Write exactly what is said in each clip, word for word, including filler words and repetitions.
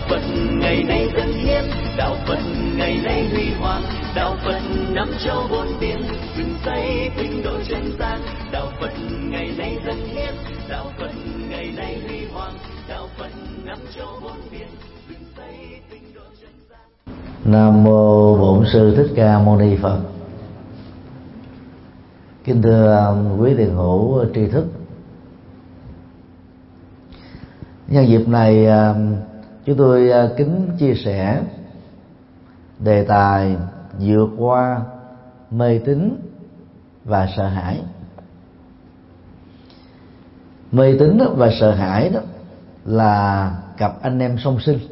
Phật ngày nay dân hiến, đạo Phật ngày nay huy hoàng, đạo Phật năm châu bốn biển, dựng xây tinh độ chân gian. Đạo Phật ngày nay dân hiến, đạo Phật ngày nay huy hoàng, đạo Phật năm châu bốn biển, dựng xây tinh độ chân gian. Nam mô Bổn Sư Thích Ca Mâu Ni Phật. Kính thưa quý thiền hữu tri thức, nhân dịp này chúng tôi kính chia sẻ đề tài vượt qua mê tín và sợ hãi. Mê tín và sợ hãi đó là cặp anh em song sinh.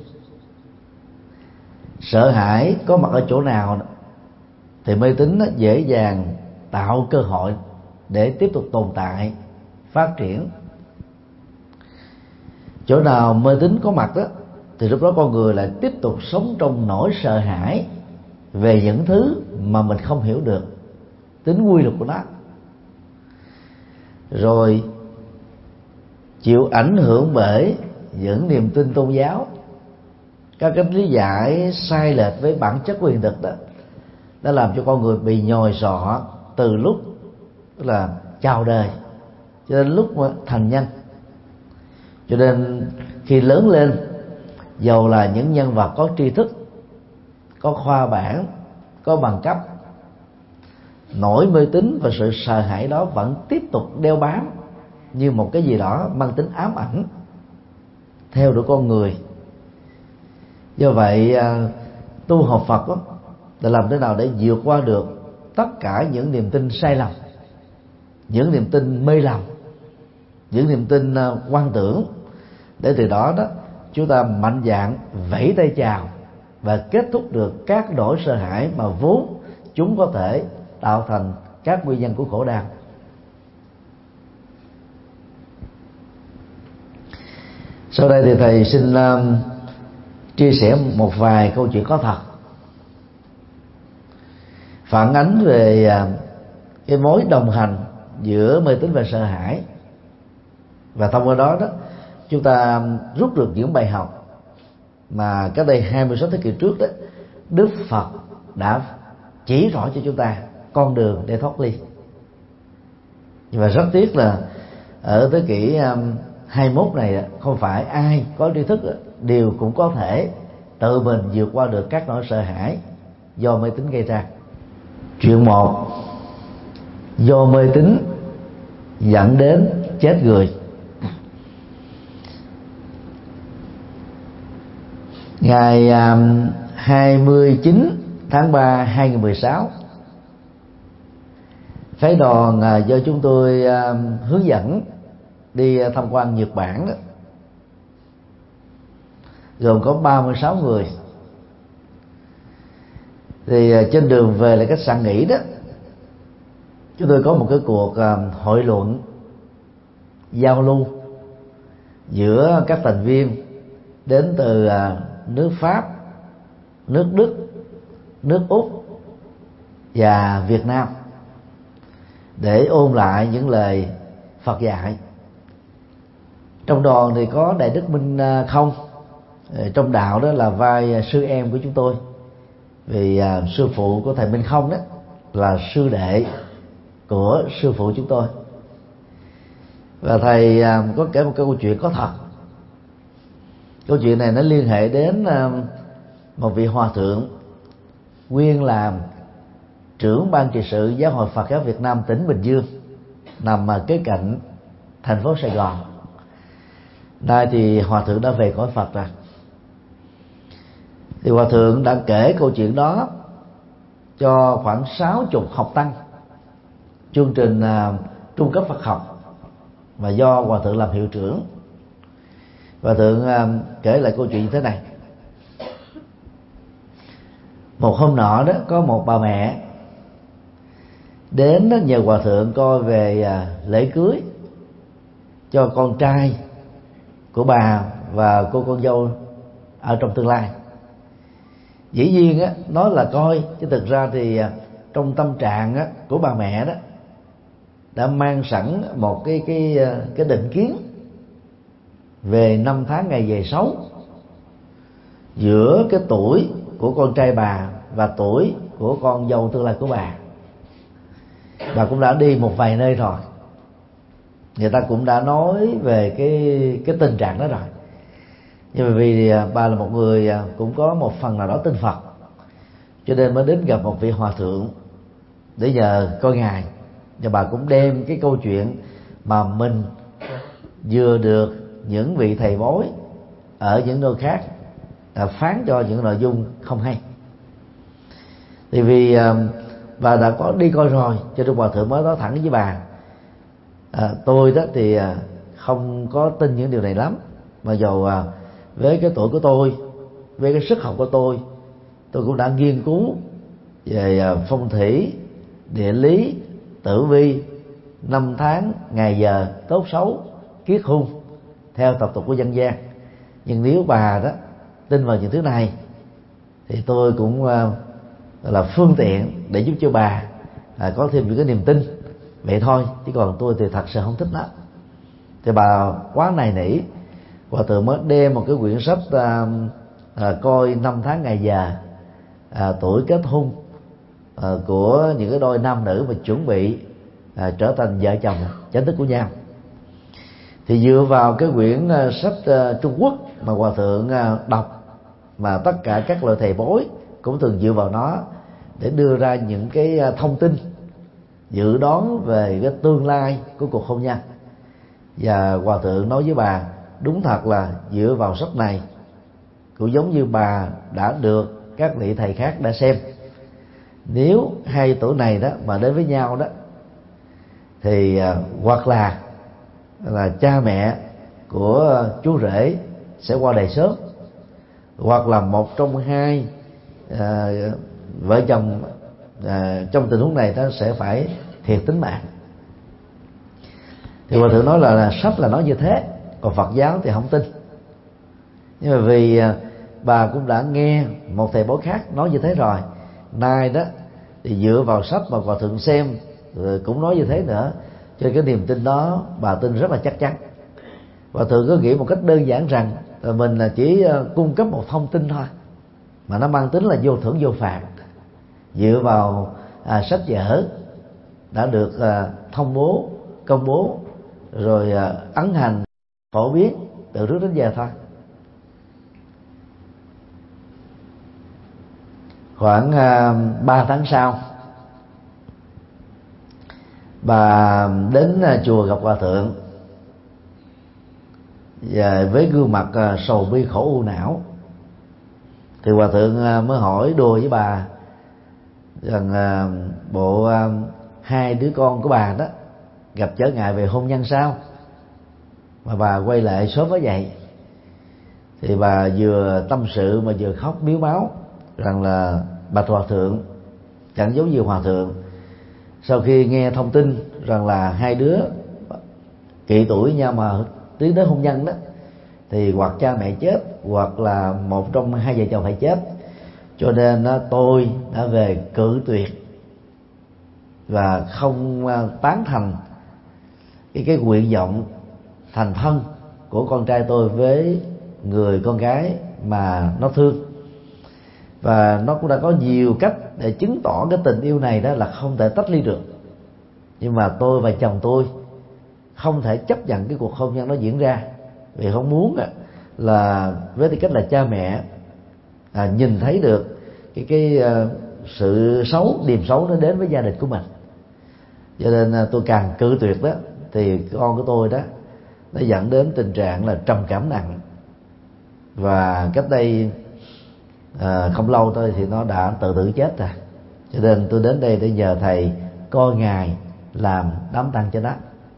Sợ hãi có mặt ở chỗ nào thì mê tín dễ dàng tạo cơ hội để tiếp tục tồn tại, phát triển. Chỗ nào mê tín có mặt đó thì lúc đó con người lại tiếp tục sống trong nỗi sợ hãi về những thứ mà mình không hiểu được tính quy luật của nó, rồi chịu ảnh hưởng bởi những niềm tin tôn giáo, các cách lý giải sai lệch với bản chất của hiện thực đó đã làm cho con người bị nhồi sọ từ lúc tức là chào đời cho đến lúc mà thành nhân. Cho nên khi lớn lên, dầu là những nhân vật có tri thức, có khoa bảng, có bằng cấp, nỗi mê tín và sự sợ hãi đó vẫn tiếp tục đeo bám như một cái gì đó mang tính ám ảnh theo đuổi con người. Do vậy tu học Phật đó, là làm thế nào để vượt qua được tất cả những niềm tin sai lầm, những niềm tin mê lầm, những niềm tin quan tưởng, để từ đó đó chúng ta mạnh dạn vẫy tay chào và kết thúc được các nỗi sợ hãi mà vốn chúng có thể tạo thành các nguyên nhân của khổ đau. Sau đây thì thầy xin um, chia sẻ một vài câu chuyện có thật phản ánh về uh, cái mối đồng hành giữa mê tín và sợ hãi, và thông qua đó đó chúng ta rút được những bài học mà cách đây hai mươi sáu thế kỷ trước đó Đức Phật đã chỉ rõ cho chúng ta con đường để thoát ly. Nhưng mà rất tiếc là ở thế kỷ um, hai mươi mốt này không phải ai có tri thức đều cũng có thể tự mình vượt qua được các nỗi sợ hãi do mê tín gây ra. Chuyện một: do mê tín dẫn đến chết người. Ngày hai mươi chín tháng ba hai nghìn không trăm mười sáu, phái đoàn do chúng tôi hướng dẫn đi tham quan Nhật Bản đó, gồm có ba mươi sáu người. Thì trên đường về lại khách sạn nghỉ đó, chúng tôi có một cái cuộc hội luận giao lưu giữa các thành viên đến từ nước Pháp, nước Đức, nước Úc và Việt Nam để ôn lại những lời Phật dạy. Trong đoàn thì có Đại Đức Minh Không, trong đạo đó là vai sư em của chúng tôi, vì uh, sư phụ của thầy Minh Không đó là sư đệ của sư phụ chúng tôi. Và thầy uh, có kể một câu chuyện có thật. Câu chuyện này nó liên hệ đến uh, một vị hòa thượng nguyên làm trưởng ban trị sự Giáo hội Phật giáo Việt Nam tỉnh Bình Dương, nằm uh, kế cạnh thành phố Sài Gòn. Nay thì hòa thượng đã về cõi Phật rồi. Thì hòa thượng đã kể câu chuyện đó cho khoảng sáu chục học tăng chương trình uh, trung cấp Phật học, và do hòa thượng làm hiệu trưởng. Hòa thượng uh, kể lại câu chuyện như thế này: một hôm nọ đó, có một bà mẹ đến nhờ hòa thượng coi về uh, lễ cưới cho con trai của bà và cô con dâu ở trong tương lai. Dĩ nhiên á, nói là coi, chứ thực ra thì trong tâm trạng á, của bà mẹ đó đã mang sẵn một cái cái cái định kiến về năm tháng ngày về xấu, giữa cái tuổi của con trai bà và tuổi của con dâu tương lai của bà. Bà cũng đã đi một vài nơi rồi, người ta cũng đã nói về cái cái tình trạng đó rồi. Nhưng mà vì bà là một người cũng có một phần nào đó tin Phật, cho nên mới đến gặp một vị hòa thượng để nhờ coi ngài. Và bà cũng đem cái câu chuyện mà mình vừa được những vị thầy bói ở những nơi khác phán cho những nội dung không hay. Thì vì bà đã có đi coi rồi, cho nên hòa thượng mới nói thẳng với bà, à, tôi đó thì không có tin những điều này lắm, mà dù với cái tuổi của tôi, với cái sức học của tôi, tôi cũng đã nghiên cứu về phong thủy, địa lý, tử vi, năm tháng, ngày giờ, tốt xấu, kiết hung theo tập tục của dân gian. Nhưng nếu bà đó tin vào những thứ này thì tôi cũng uh, là phương tiện để giúp cho bà uh, có thêm những cái niềm tin vậy thôi, chứ còn tôi thì thật sự không thích nó. Thì bà quá nài nỉ, hòa thượng mới đem một cái quyển sách uh, uh, coi năm tháng ngày giờ, uh, tuổi kết hôn uh, của những cái đôi nam nữ mà chuẩn bị uh, trở thành vợ chồng chính thức của nhau. Thì dựa vào cái quyển uh, sách uh, Trung Quốc mà hòa thượng uh, đọc, mà tất cả các loại thầy bói cũng thường dựa vào nó để đưa ra những cái uh, thông tin dự đoán về cái tương lai của cuộc hôn nhân. Và hòa thượng nói với bà, đúng thật là dựa vào sách này cũng giống như bà đã được các vị thầy khác đã xem, nếu hai tuổi này đó mà đến với nhau đó thì uh, hoặc là là cha mẹ của chú rể sẽ qua đời sớm, hoặc là một trong hai à, vợ chồng à, trong tình huống này nó sẽ phải thiệt tính mạng. Thì hòa thượng nói là, là sách là nói như thế, còn Phật giáo thì không tin. Nhưng mà vì à, bà cũng đã nghe một thầy bói khác nói như thế rồi, nay đó thì dựa vào sách mà hòa thượng xem rồi cũng nói như thế nữa, cho nên cái niềm tin đó bà tin rất là chắc chắn. Và thường có nghĩ một cách đơn giản rằng là mình là chỉ cung cấp một thông tin thôi, mà nó mang tính là vô thưởng vô phạt, dựa vào à, sách vở đã được à, thông bố, công bố, rồi à, ấn hành, phổ biến từ trước đến giờ thôi. Khoảng à, ba tháng sau, bà đến à, chùa gặp hòa thượng, và với gương mặt uh, sầu bi khổ u não. Thì hòa thượng uh, mới hỏi đùa với bà rằng uh, bộ uh, hai đứa con của bà đó gặp trở ngại về hôn nhân sao mà bà quay lại sớm quá vậy. Thì bà vừa tâm sự mà vừa khóc miếu máu rằng là bạch hòa thượng, chẳng giống như hòa thượng, sau khi nghe thông tin rằng là hai đứa kỵ tuổi nhau mà tiến đến hôn nhân đó, thì hoặc cha mẹ chết hoặc là một trong hai vợ chồng phải chết, cho nên đó, tôi đã về cự tuyệt và không tán thành cái cái nguyện vọng thành thân của con trai tôi với người con gái mà nó thương. Và nó cũng đã có nhiều cách để chứng tỏ cái tình yêu này đó là không thể tách ly được, nhưng mà tôi và chồng tôi không thể chấp nhận cái cuộc hôn nhân nó diễn ra, vì không muốn là với tư cách là cha mẹ à, nhìn thấy được cái cái uh, sự xấu, điềm xấu nó đến với gia đình của mình. Cho nên uh, tôi càng cự tuyệt đó, thì con của tôi đó nó dẫn đến tình trạng là trầm cảm nặng. Và cách đây uh, không lâu thôi thì nó đã tự tử chết rồi. Cho nên tôi đến đây để nhờ thầy coi ngài làm đám tang cho nó.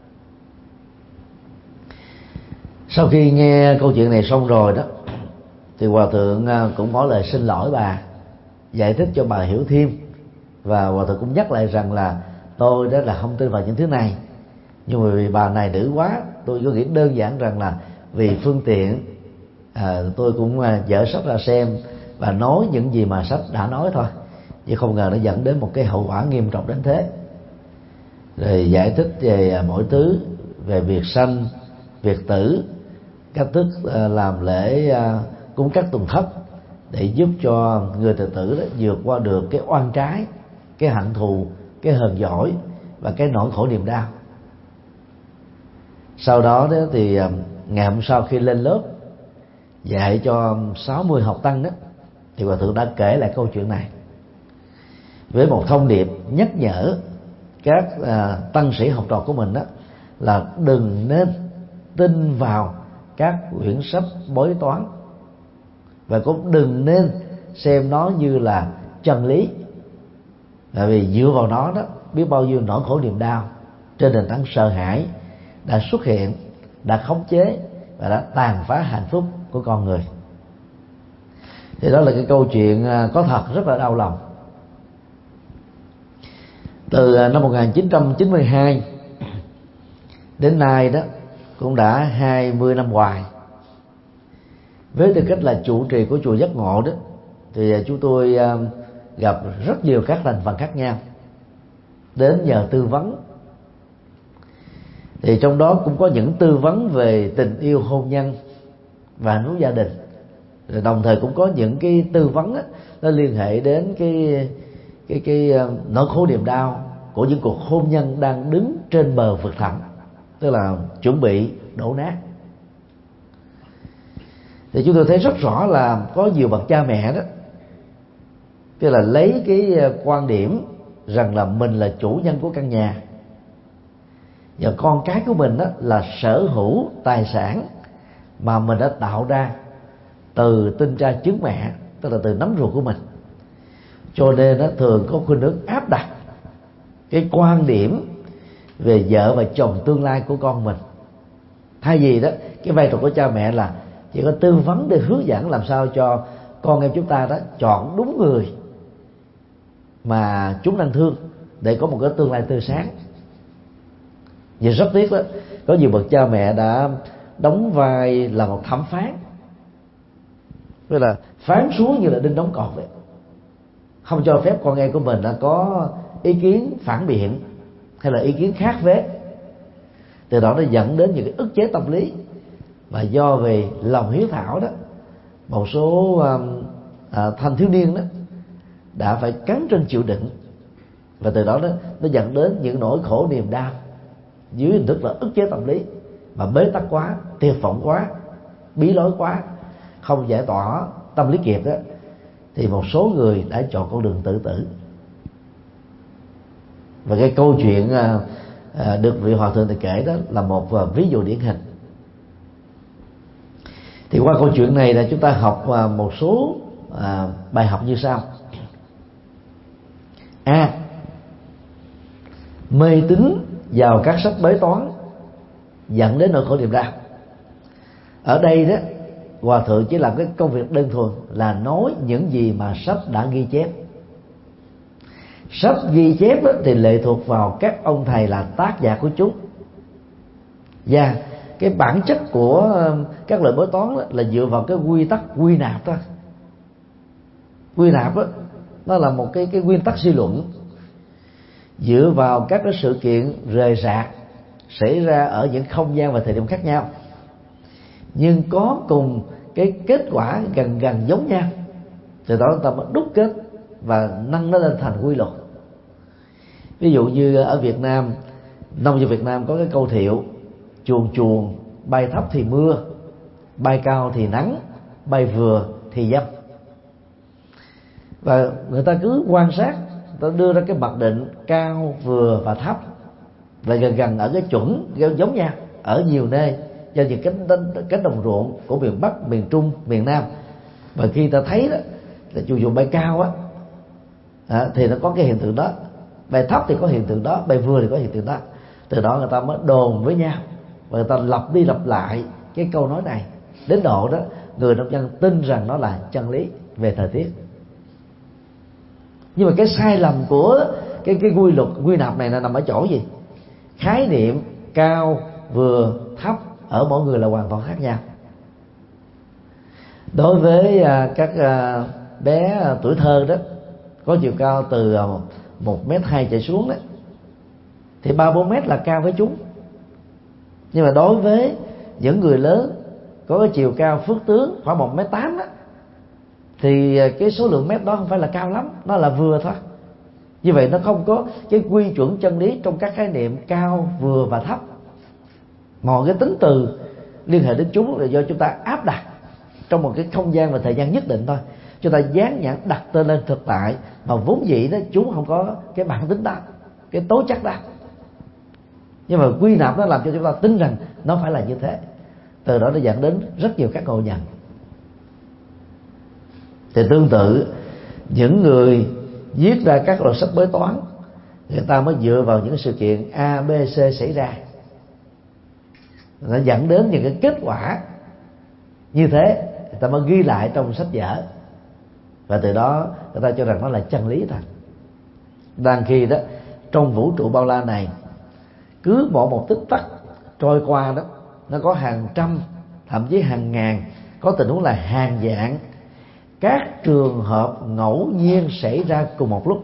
Sau khi nghe câu chuyện này xong rồi đó, thì hòa thượng cũng có lời xin lỗi bà, giải thích cho bà hiểu thêm. Và hòa thượng cũng nhắc lại rằng là tôi đó là không tin vào những thứ này, nhưng mà vì bà này nữ quá, tôi có nghĩ đơn giản rằng là vì phương tiện à, tôi cũng dở sách ra xem và nói những gì mà sách đã nói thôi, chứ không ngờ nó dẫn đến một cái hậu quả nghiêm trọng đến thế. Rồi giải thích về mọi thứ, về việc sanh, việc tử, cách thức làm lễ cúng cắt tùng thất, để giúp cho người tự tử đó vượt qua được cái oan trái, cái hận thù, cái hờn giỏi và cái nỗi khổ niềm đau. Sau đó, đó thì ngày hôm sau khi lên lớp dạy cho sáu mươi học tăng đó, thì Hòa Thượng đã kể lại câu chuyện này với một thông điệp nhắc nhở các à, tăng sĩ học trò của mình đó là đừng nên tin vào các quyển sách bói toán, và cũng đừng nên xem nó như là chân lý, tại vì dựa vào nó đó biết bao nhiêu nỗi khổ niềm đau trên nền tảng sợ hãi đã xuất hiện, đã khống chế và đã tàn phá hạnh phúc của con người. Thì đó là cái câu chuyện có thật rất là đau lòng. Từ năm một nghìn chín trăm chín mươi hai đến nay đó cũng đã hai mươi năm hoài. Với tư cách là trụ trì của chùa Giác Ngộ đó, thì chúng tôi gặp rất nhiều các thành phần khác nhau đến nhờ tư vấn. Thì trong đó cũng có những tư vấn về tình yêu hôn nhân và hạnh phúc gia đình, rồi đồng thời cũng có những cái tư vấn đó, nó liên hệ đến cái cái cái nỗi khổ niềm đau của những cuộc hôn nhân đang đứng trên bờ vực thẳm, tức là chuẩn bị đổ nát. Thì chúng tôi thấy rất rõ là có nhiều bậc cha mẹ đó, tức là lấy cái quan điểm rằng là mình là chủ nhân của căn nhà và con cái của mình đó là sở hữu tài sản mà mình đã tạo ra từ tinh cha trứng mẹ, tức là từ nấm ruột của mình. Cho nên nó thường có khuynh hướng áp đặt cái quan điểm về vợ và chồng tương lai của con mình. Thay vì đó, cái vai trò của cha mẹ là chỉ có tư vấn để hướng dẫn làm sao cho con em chúng ta đó chọn đúng người mà chúng đang thương để có một cái tương lai tươi sáng. Vì rất tiếc đó, có nhiều bậc cha mẹ đã đóng vai là một thẩm phán, tức là phán xuống như là đinh đóng cột vậy, không cho phép con em của mình đã có ý kiến phản biện hay là ý kiến khác vế. Từ đó nó dẫn đến những cái ức chế tâm lý, và do về lòng hiếu thảo đó, một số à, thanh thiếu niên đó đã phải cắn răng chịu đựng, và từ đó đó nó dẫn đến những nỗi khổ niềm đau dưới hình thức là ức chế tâm lý, mà bế tắc quá, tuyệt vọng quá, bí lối quá, không giải tỏa tâm lý kịp đó, thì một số người đã chọn con đường tự tử. Và cái câu chuyện à, à, được vị hòa thượng này kể đó là một à, ví dụ điển hình. Thì qua câu chuyện này là chúng ta học à, một số à, bài học như sau. A. À, mê tín vào các sách bói toán dẫn đến nỗi khổ niềm đau. Ở đây đó, hòa thượng chỉ làm cái công việc đơn thuần là nói những gì mà sách đã ghi chép. Sách ghi chép đó thì lệ thuộc vào các ông thầy là tác giả của chúng, và cái bản chất của các lời bói toán đó là dựa vào cái quy tắc quy nạp thôi. Quy nạp đó, nó là một cái cái nguyên tắc suy luận dựa vào các cái sự kiện rời rạc xảy ra ở những không gian và thời điểm khác nhau, nhưng có cùng cái kết quả gần gần giống nhau, từ đó người ta mới đúc kết và nâng nó lên thành quy luật. Ví dụ như ở Việt Nam, nông dân Việt Nam có cái câu thiệu: chuồn chuồn, bay thấp thì mưa, bay cao thì nắng, bay vừa thì dâm. Và người ta cứ quan sát, người ta đưa ra cái mặc định cao, vừa và thấp là gần gần ở cái chuẩn giống nhau ở nhiều nơi do những cánh cánh đồng ruộng của miền Bắc, miền Trung, miền Nam. Và khi ta thấy đó là chuồn chuồn bay cao á, à, thì nó có cái hiện tượng đó, bay thấp thì có hiện tượng đó, bay vừa thì có hiện tượng đó. Từ đó người ta mới đồn với nhau và người ta lặp đi lặp lại cái câu nói này đến độ đó người nông dân tin rằng nó là chân lý về thời tiết. Nhưng mà cái sai lầm của cái cái quy luật quy nạp này là nằm ở chỗ gì? Khái niệm cao, vừa, thấp ở mỗi người là hoàn toàn khác nhau. Đối với các bé tuổi thơ đó có chiều cao từ một mét hai trở xuống đó, thì ba bốn mét là cao với chúng. Nhưng mà đối với những người lớn có cái chiều cao phước tướng khoảng một mét tám đó, thì cái số lượng mét đó không phải là cao lắm, nó là vừa thôi. Như vậy nó không có cái quy chuẩn chân lý trong các khái niệm cao, vừa và thấp. Mọi cái tính từ liên hệ đến chúng là do chúng ta áp đặt trong một cái không gian và thời gian nhất định thôi. Chúng ta dán nhãn đặt tên lên thực tại mà vốn dĩ đó chúng không có cái bản tính đó, cái tố chất đó. Nhưng mà quy nạp nó làm cho chúng ta tin rằng nó phải là như thế. Từ đó nó dẫn đến rất nhiều các ngộ nhận. Thì tương tự, những người viết ra các loại sách bói toán, người ta mới dựa vào những sự kiện A, B, C xảy ra, nó dẫn đến những cái kết quả như thế, người ta mới ghi lại trong sách vở, và từ đó người ta cho rằng nó là chân lý thật. Đang khi đó trong vũ trụ bao la này, cứ mỗi một tích tắc trôi qua đó, nó có hàng trăm, thậm chí hàng ngàn, có tình huống là hàng vạn các trường hợp ngẫu nhiên xảy ra cùng một lúc.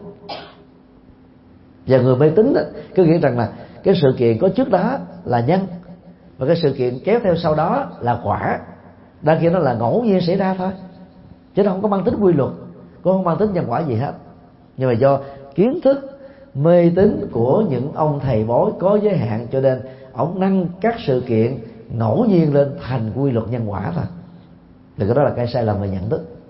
Và người mê tín đó cứ nghĩ rằng là cái sự kiện có trước đó là nhân, và cái sự kiện kéo theo sau đó là quả. Đang khi nó là ngẫu nhiên xảy ra thôi, chứ nó không có mang tính quy luật, cũng không mang tính nhân quả gì hết. Nhưng mà do kiến thức mê tín của những ông thầy bói có giới hạn, cho nên ông nâng các sự kiện ngẫu nhiên lên thành quy luật nhân quả thôi. Thì cái đó là cái sai lầm về nhận thức.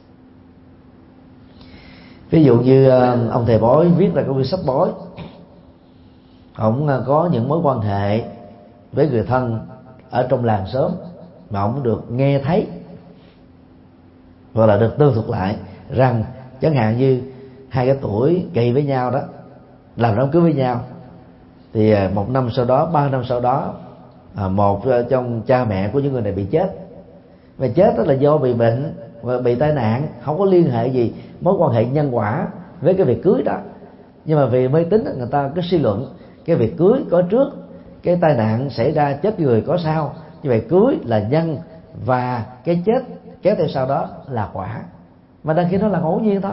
Ví dụ như ông thầy bói viết ra cái quyển sách bói, ông có những mối quan hệ với người thân ở trong làng xóm mà ông được nghe thấy hoặc là được tương thuật lại rằng, chẳng hạn như hai cái tuổi kỳ với nhau đó, làm đám cưới với nhau, thì một năm sau đó, ba năm sau đó, một trong cha mẹ của những người này bị chết. Và chết đó là do bị bệnh và bị tai nạn, không có liên hệ gì mối quan hệ nhân quả với cái việc cưới đó. Nhưng mà vì mê tín, người ta cứ suy luận cái việc cưới có trước, cái tai nạn xảy ra chết người có sau, như vậy cưới là nhân và cái chết kéo theo sau đó là quả, mà đôi khi nó là ngẫu nhiên thôi.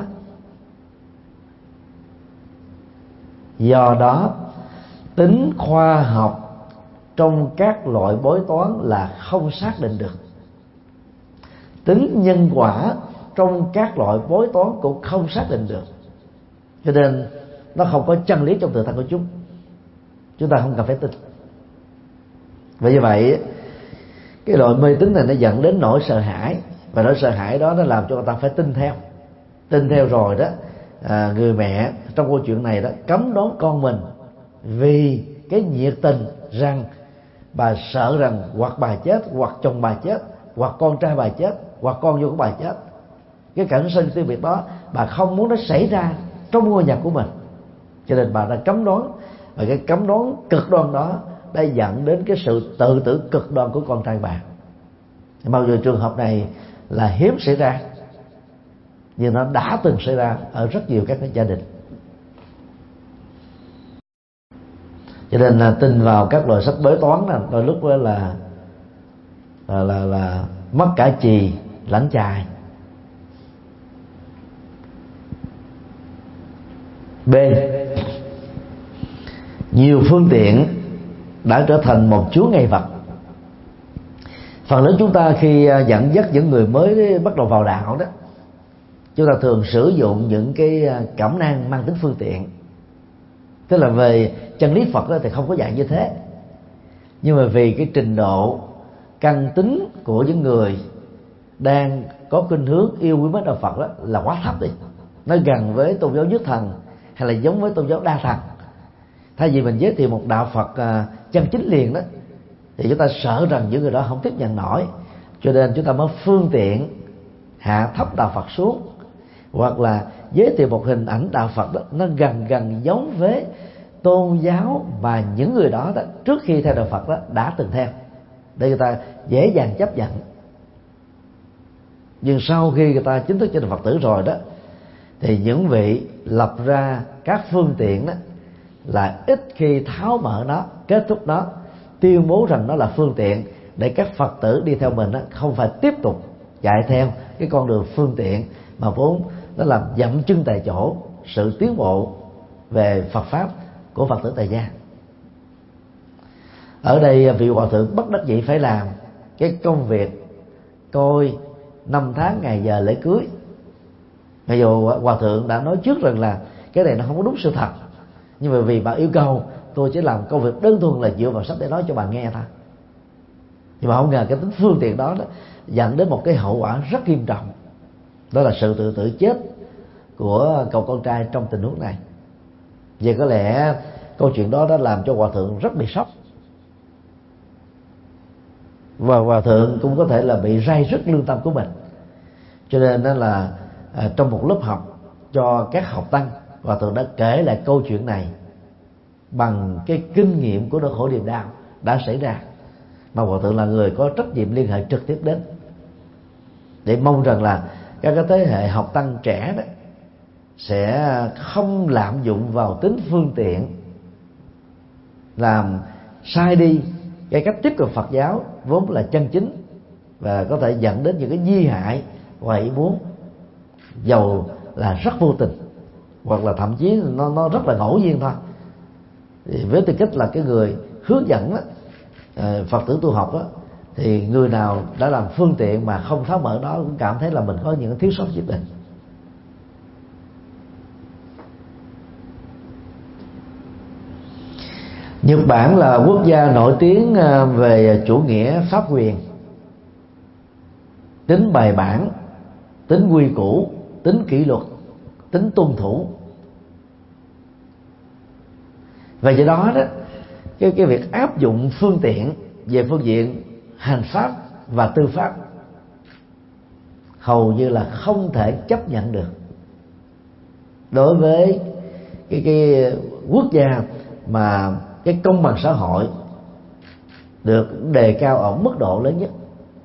Do đó tính khoa học trong các loại bói toán là không xác định được, tính nhân quả trong các loại bói toán cũng không xác định được, cho nên nó không có chân lý trong tự thân của chúng. Chúng ta không cần phải tin. Vì như vậy cái loại mê tín này nó dẫn đến nỗi sợ hãi, và nỗi sợ hãi đó nó làm cho người ta phải tin theo. Tin theo rồi đó, à, người mẹ trong câu chuyện này đó cấm đoán con mình vì cái nhiệt tình rằng bà sợ rằng hoặc bà chết, hoặc chồng bà chết, hoặc con trai bà chết, hoặc con vô của bà chết. Cái cảnh sinh tiêu biệt đó bà không muốn nó xảy ra trong ngôi nhà của mình, cho nên bà đã cấm đoán. Và cái cấm đoán cực đoan đó đã dẫn đến cái sự tự tử cực đoan của con trai bà. Mặc dù trường hợp này là hiếm xảy ra, nhưng nó đã từng xảy ra ở rất nhiều các gia đình. Cho nên là tin vào các loại sách bói toán là đôi lúc là là là, là, là mất cả chì lẫn chài. B. Nhiều phương tiện đã trở thành một chướng ngại vật. Phần lớn chúng ta khi dẫn dắt những người mới bắt đầu vào đạo đó, chúng ta thường sử dụng những cái cẩm nang mang tính phương tiện. Tức là về chân lý Phật đó thì không có dạy như thế, nhưng mà vì cái trình độ căn tính của những người đang có khuynh hướng yêu quý mến đạo Phật đó là quá thấp đi. Nó gần với tôn giáo nhất thần hay là giống với tôn giáo đa thần. Thay vì mình giới thiệu một đạo Phật chân chính liền đó, thì chúng ta sợ rằng những người đó không tiếp nhận nổi, cho nên chúng ta mới phương tiện hạ thấp đạo Phật xuống, hoặc là giới thiệu một hình ảnh đạo Phật đó nó gần gần giống với tôn giáo mà những người đó, đó trước khi theo đạo Phật đó đã từng theo, để người ta dễ dàng chấp nhận. Nhưng sau khi người ta chính thức trở thành Phật tử rồi đó, thì những vị lập ra các phương tiện đó là ít khi tháo mở nó, kết thúc nó, tuyên bố rằng nó là phương tiện để các Phật tử đi theo mình đó, không phải tiếp tục chạy theo cái con đường phương tiện mà vốn nó làm dậm chân tại chỗ sự tiến bộ về Phật pháp của Phật tử tại gia. Ở đây vị hòa thượng bất đắc dĩ phải làm cái công việc coi năm tháng ngày giờ lễ cưới Mặc dù hòa thượng đã nói trước rằng là cái này nó không có đúng sự thật, nhưng mà vì bà yêu cầu, tôi chỉ làm công việc đơn thuần là dựa vào sách để nói cho bà nghe thôi. Nhưng mà không ngờ cái tính phương tiện đó, đó dẫn đến một cái hậu quả rất nghiêm trọng, đó là sự tự tử chết của cậu con trai trong tình huống này. Vì có lẽ câu chuyện đó đã làm cho hòa thượng rất bị sốc, và hòa thượng cũng có thể là bị ray rứt lương tâm của mình. Cho nên đó là à, trong một lớp học cho các học tăng, hòa thượng đã kể lại câu chuyện này bằng cái kinh nghiệm của nỗi khổ niềm đau đã xảy ra, mà hòa thượng là người có trách nhiệm liên hệ trực tiếp đến, để mong rằng là các cái thế hệ học tăng trẻ đó sẽ không lạm dụng vào tính phương tiện, làm sai đi cái cách tiếp cận Phật giáo vốn là chân chính, và có thể dẫn đến những cái di hại ngoài ý muốn, dầu là rất vô tình hoặc là thậm chí nó nó rất là ngẫu nhiên thôi. Thì với tư cách là cái người hướng dẫn đó, Phật tử tu học đó, thì người nào đã làm phương tiện mà không tháo mở đó cũng cảm thấy là mình có những thiếu sót nhất định. Nhật Bản là quốc gia nổi tiếng về chủ nghĩa pháp quyền, tính bài bản, tính quy củ, tính kỷ luật, tính tuân thủ. Và do đó đó cái, cái việc áp dụng phương tiện về phương diện hành pháp và tư pháp hầu như là không thể chấp nhận được đối với cái, cái quốc gia mà cái công bằng xã hội được đề cao ở mức độ lớn nhất.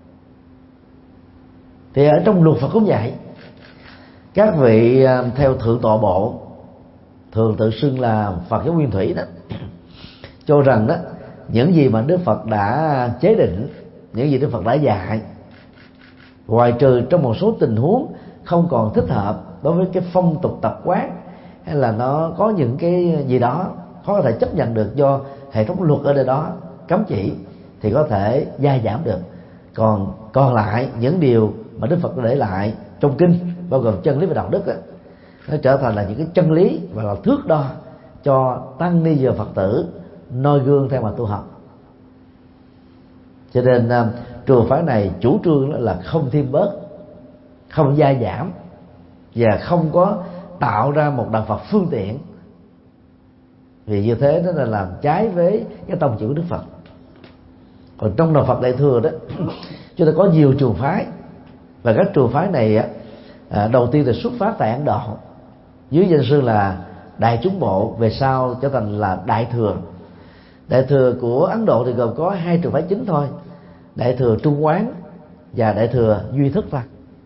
Thì ở trong luật Phật cũng vậy, các vị theo thượng tọa bộ thường tự xưng là Phật giáo Nguyên Thủy đó, cho rằng đó những gì mà Đức Phật đã chế định, những gì Đức Phật đã dạy, ngoài trừ trong một số tình huống không còn thích hợp đối với cái phong tục tập quán, hay là nó có những cái gì đó khó có thể chấp nhận được do hệ thống luật ở nơi đó cấm chỉ, thì có thể gia giảm được. Còn còn lại những điều mà Đức Phật để lại trong kinh, bao gồm chân lý và đạo đức đó, nó trở thành là những cái chân lý và là thước đo cho tăng ni và Phật tử noi gương theo mà tu học. Cho nên uh, trường phái này chủ trương là không thêm bớt, không gia giảm, và không có tạo ra một đạo Phật phương tiện, vì như thế nó là làm trái với cái tông chỉ của Đức Phật. Còn trong đạo Phật Đại Thừa đó, chúng ta có nhiều trường phái, và các trường phái này à, đầu tiên là xuất phát tại Ấn Độ dưới danh xưng là Đại Chúng Bộ, về sau trở thành là Đại Thừa. Đại Thừa của Ấn Độ thì gồm có hai trường phái chính thôi, Đại Thừa Trung Quán và Đại Thừa Duy Thức thôi.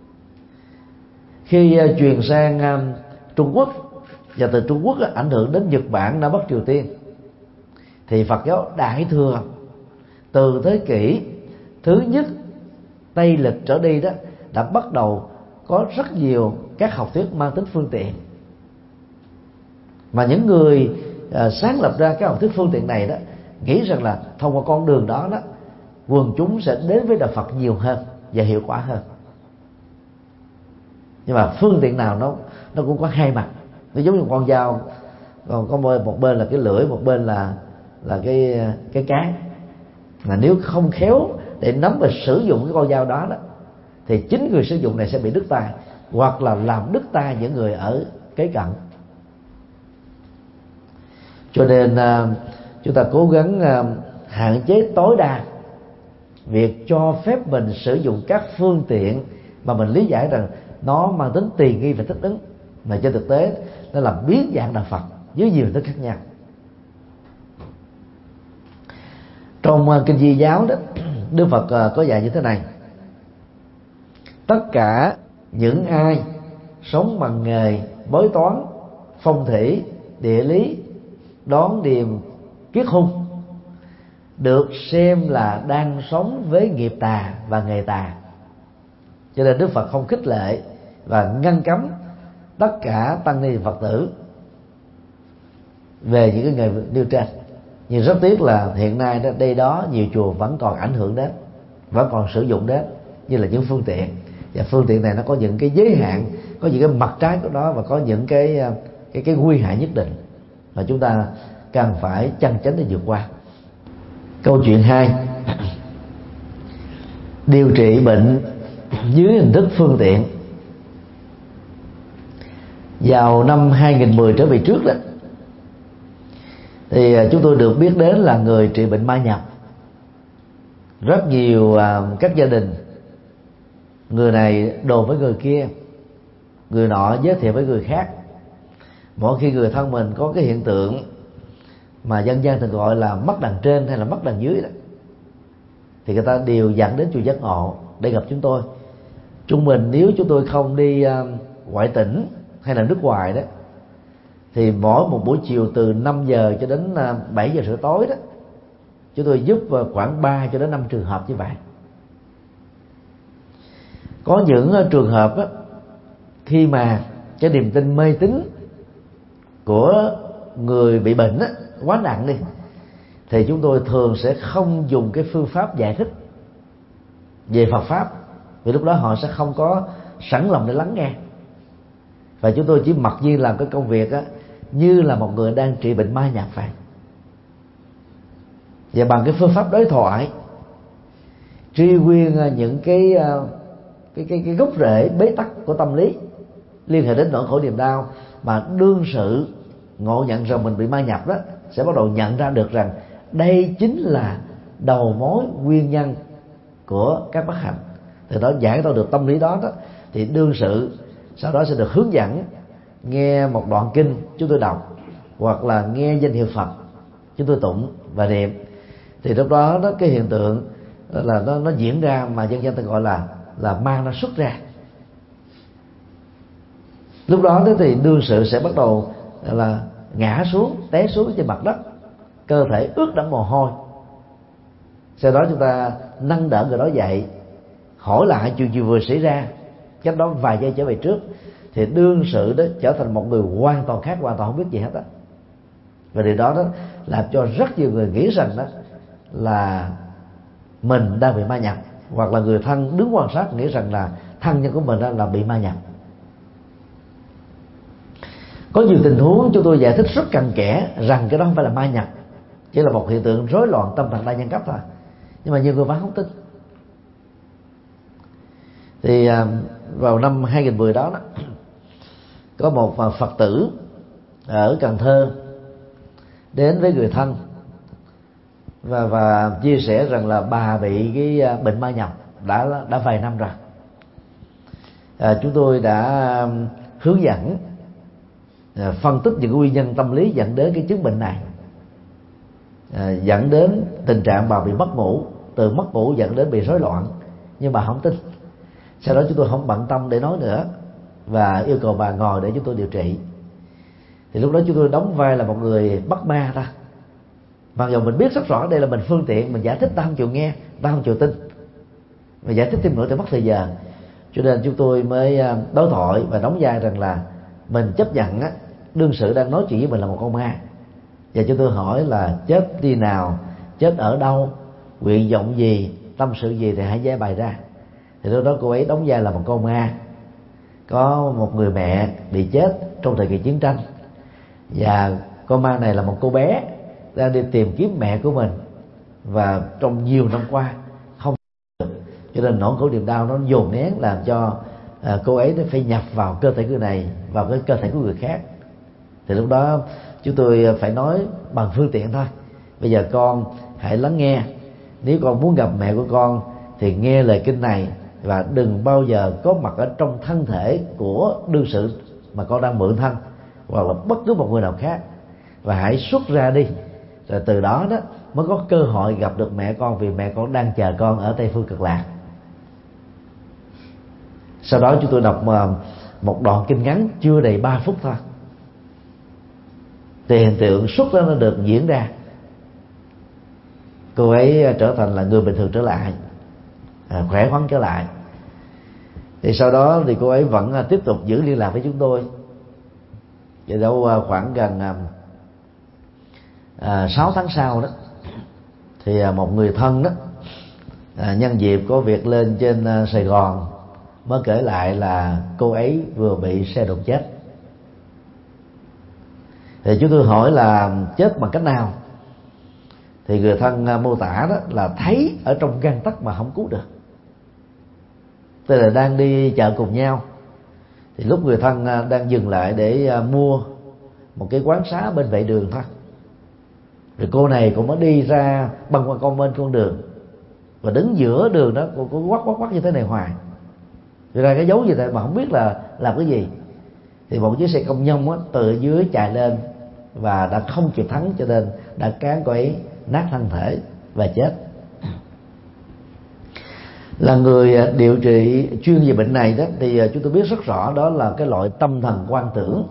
Khi uh, truyền sang uh, Trung Quốc, và từ Trung Quốc uh, ảnh hưởng đến Nhật Bản, Nam Bắc Triều Tiên, thì Phật giáo Đại Thừa từ thế kỷ thứ nhất Tây lịch trở đi đó đã bắt đầu có rất nhiều các học thuyết mang tính phương tiện, mà những người uh, sáng lập ra các học thuyết phương tiện này đó nghĩ rằng là thông qua con đường đó đó quần chúng sẽ đến với đạo Phật nhiều hơn và hiệu quả hơn. Nhưng mà phương tiện nào nó nó cũng có hai mặt, nó giống như con dao, còn có một bên là cái lưỡi, một bên là là cái cái cán. Mà nếu không khéo để nắm và sử dụng cái con dao đó đó, thì chính người sử dụng này sẽ bị đứt tay, hoặc là làm đứt tay những người ở kế cận. Cho nên chúng ta cố gắng hạn chế tối đa việc cho phép mình sử dụng các phương tiện mà mình lý giải rằng nó mang tính tùy nghi và thích ứng, mà trên thực tế nó làm biến dạng đạo Phật với nhiều hình thức khác nhau. Trong kinh Di giáo đó, Đức Phật có dạy như thế này: tất cả những ai sống bằng nghề bói toán, phong thủy, địa lý, đoán điềm, kiết hung được xem là đang sống với nghiệp tà và nghề tà. Cho nên Đức Phật không khích lệ và ngăn cấm tất cả tăng ni Phật tử về những cái nghề nêu trên. Nhưng rất tiếc là hiện nay đó, đây đó nhiều chùa vẫn còn ảnh hưởng đến, vẫn còn sử dụng đến như là những phương tiện, và phương tiện này nó có những cái giới hạn có những cái mặt trái của nó và có những cái cái cái nguy hại nhất định mà chúng ta cần phải chăn chánh để vượt qua. Câu chuyện hai, điều trị bệnh dưới hình thức phương tiện. Vào năm hai nghìn mười trở về trước đó, thì chúng tôi được biết đến là người trị bệnh ma nhập. Rất nhiều các gia đình, người này đồn với người kia, người nọ giới thiệu với người khác. Mỗi khi người thân mình có cái hiện tượng mà dân gian thường gọi là mất đằng trên hay là mất đằng dưới đó, thì người ta đều dẫn đến chùa Giác Ngộ để gặp chúng tôi. Trung bình nếu chúng tôi không đi uh, ngoại tỉnh hay là nước ngoài đó, thì mỗi một buổi chiều từ năm giờ cho đến uh, bảy giờ rưỡi tối đó, chúng tôi giúp uh, khoảng ba cho đến năm trường hợp như vậy. Có những uh, trường hợp đó, khi mà cái niềm tin mê tín của người bị bệnh đó, quá nặng đi, thì chúng tôi thường sẽ không dùng cái phương pháp giải thích về Phật pháp, vì lúc đó họ sẽ không có sẵn lòng để lắng nghe, và chúng tôi chỉ mặc nhiên làm cái công việc á, như là một người đang trị bệnh ma nhập vậy. Và bằng cái phương pháp đối thoại, truy nguyên những cái cái cái, cái gốc rễ bế tắc của tâm lý liên hệ đến nỗi khổ niềm đau, mà đương sự ngộ nhận rằng mình bị ma nhập đó, sẽ bắt đầu nhận ra được rằng đây chính là đầu mối nguyên nhân của các bất hạnh. Từ đó giải tỏa được tâm lý đó, đó thì đương sự sau đó sẽ được hướng dẫn nghe một đoạn kinh chúng tôi đọc, hoặc là nghe danh hiệu Phật chúng tôi tụng và niệm. Thì lúc đó, đó cái hiện tượng là nó, nó diễn ra mà dân gian ta gọi là là ma nó xuất ra. Lúc đó, đó thì đương sự sẽ bắt đầu là ngã xuống, té xuống trên mặt đất, cơ thể ướt đẫm mồ hôi. Sau đó chúng ta nâng đỡ người đó dậy, hỏi lại chuyện gì vừa xảy ra, cách đó vài giây trở về trước, thì đương sự đó trở thành một người hoàn toàn khác, hoàn toàn không biết gì hết đó. Và điều đó đó làm cho rất nhiều người nghĩ rằng đó là mình đang bị ma nhập, hoặc là người thân đứng quan sát nghĩ rằng là thân nhân của mình đang là bị ma nhập. Có nhiều tình huống chúng tôi giải thích rất cặn kẽ rằng cái đó không phải là ma nhập, chỉ là một hiện tượng rối loạn tâm thần đa nhân cấp thôi, nhưng mà nhiều người vẫn không tin. Thì vào năm hai nghìn mười đó, đó có một Phật tử ở Cần Thơ đến với người thân và và chia sẻ rằng là bà bị cái bệnh ma nhập đã đã vài năm rồi. À, chúng tôi đã hướng dẫn, à, phân tích những nguyên nhân tâm lý dẫn đến cái chứng bệnh này, à, dẫn đến tình trạng bà bị mất ngủ, từ mất ngủ dẫn đến bị rối loạn, nhưng bà không tin. Sau đó chúng tôi không bận tâm để nói nữa và yêu cầu bà ngồi để chúng tôi điều trị. Thì lúc đó chúng tôi đóng vai là một người bắt ma ta, mặc dù mình biết rất rõ đây là mình phương tiện, mình giải thích ta không chịu nghe, ta không chịu tin, mà giải thích thêm nữa thì mất thời giờ. Cho nên chúng tôi mới đối thoại và đóng vai rằng là mình chấp nhận á, đương sự đang nói chuyện với mình là một con ma. Và chúng tôi hỏi là chết đi nào, chết ở đâu, nguyện vọng gì, tâm sự gì thì hãy giải bày ra. Thì lúc đó cô ấy đóng vai là một con ma, có một người mẹ bị chết trong thời kỳ chiến tranh, và con ma này là một cô bé đang đi tìm kiếm mẹ của mình, và trong nhiều năm qua không được, cho nên nỗi khổ niềm đau nó dồn nén, làm cho à, cô ấy nó phải nhập vào cơ thể người này, vào cái cơ thể của người khác. Thì lúc đó chúng tôi phải nói bằng phương tiện thôi. Bây giờ con hãy lắng nghe, nếu con muốn gặp mẹ của con thì nghe lời kinh này, và đừng bao giờ có mặt ở trong thân thể của đương sự mà con đang mượn thân, hoặc là bất cứ một người nào khác, và hãy xuất ra đi, rồi từ đó đó mới có cơ hội gặp được mẹ con, vì mẹ con đang chờ con ở Tây Phương Cực Lạc. Sau đó chúng tôi đọc một đoạn kinh ngắn chưa đầy ba phút thôi, thì hiện tượng xuất đó nó được diễn ra, cô ấy trở thành là người bình thường trở lại, à, khỏe khoắn trở lại. Thì sau đó thì cô ấy vẫn tiếp tục giữ liên lạc với chúng tôi. Vậy đâu khoảng gần à, sáu tháng sau đó, thì một người thân đó à, nhân dịp có việc lên trên Sài Gòn mới kể lại là cô ấy vừa bị xe đụng chết. Thì chúng tôi hỏi là chết bằng cách nào, thì người thân mô tả đó là thấy ở trong gang tấc mà không cứu được. Tức là đang đi chợ cùng nhau, thì lúc người thân đang dừng lại để mua một cái quán xá bên vệ đường thôi, rồi cô này cũng mới đi ra băng qua con bên con đường, và đứng giữa đường đó cô có quắc quắc quắc như thế này hoài, rồi ra cái dấu gì vậy mà không biết là làm cái gì. Thì một chiếc xe công nhông á, từ dưới chạy lên và đã không kịp thắng, cho nên đã cán cô ấy nát thân thể và chết. Là người điều trị chuyên về bệnh này đó, thì chúng tôi biết rất rõ đó là cái loại tâm thần quan tưởng.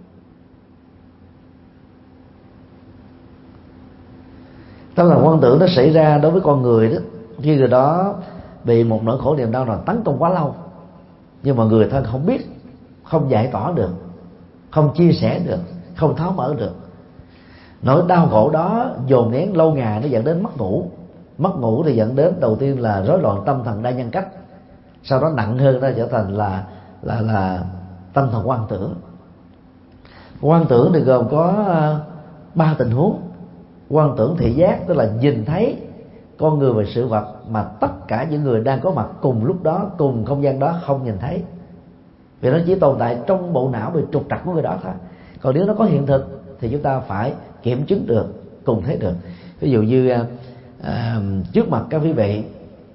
Tâm thần quan tưởng nó xảy ra đối với con người đó khi người đó bị một nỗi khổ niềm đau nào tấn công quá lâu, nhưng mà người thân không biết, không giải tỏa được, không chia sẻ được, không tháo mở được. Nỗi đau khổ đó dồn nén lâu ngày nó dẫn đến mất ngủ. Mất ngủ thì dẫn đến đầu tiên là rối loạn tâm thần đa nhân cách, sau đó nặng hơn nó trở thành là là là tâm thần quan tưởng. Quan tưởng thì gồm có ba tình huống. Quan tưởng thị giác, tức là nhìn thấy con người và sự vật mà tất cả những người đang có mặt cùng lúc đó, cùng không gian đó không nhìn thấy, vì nó chỉ tồn tại trong bộ não bị trục trặc của người đó thôi. Còn nếu nó có hiện thực thì chúng ta phải kiểm chứng được, cùng thấy được. Ví dụ như à, trước mặt các quý vị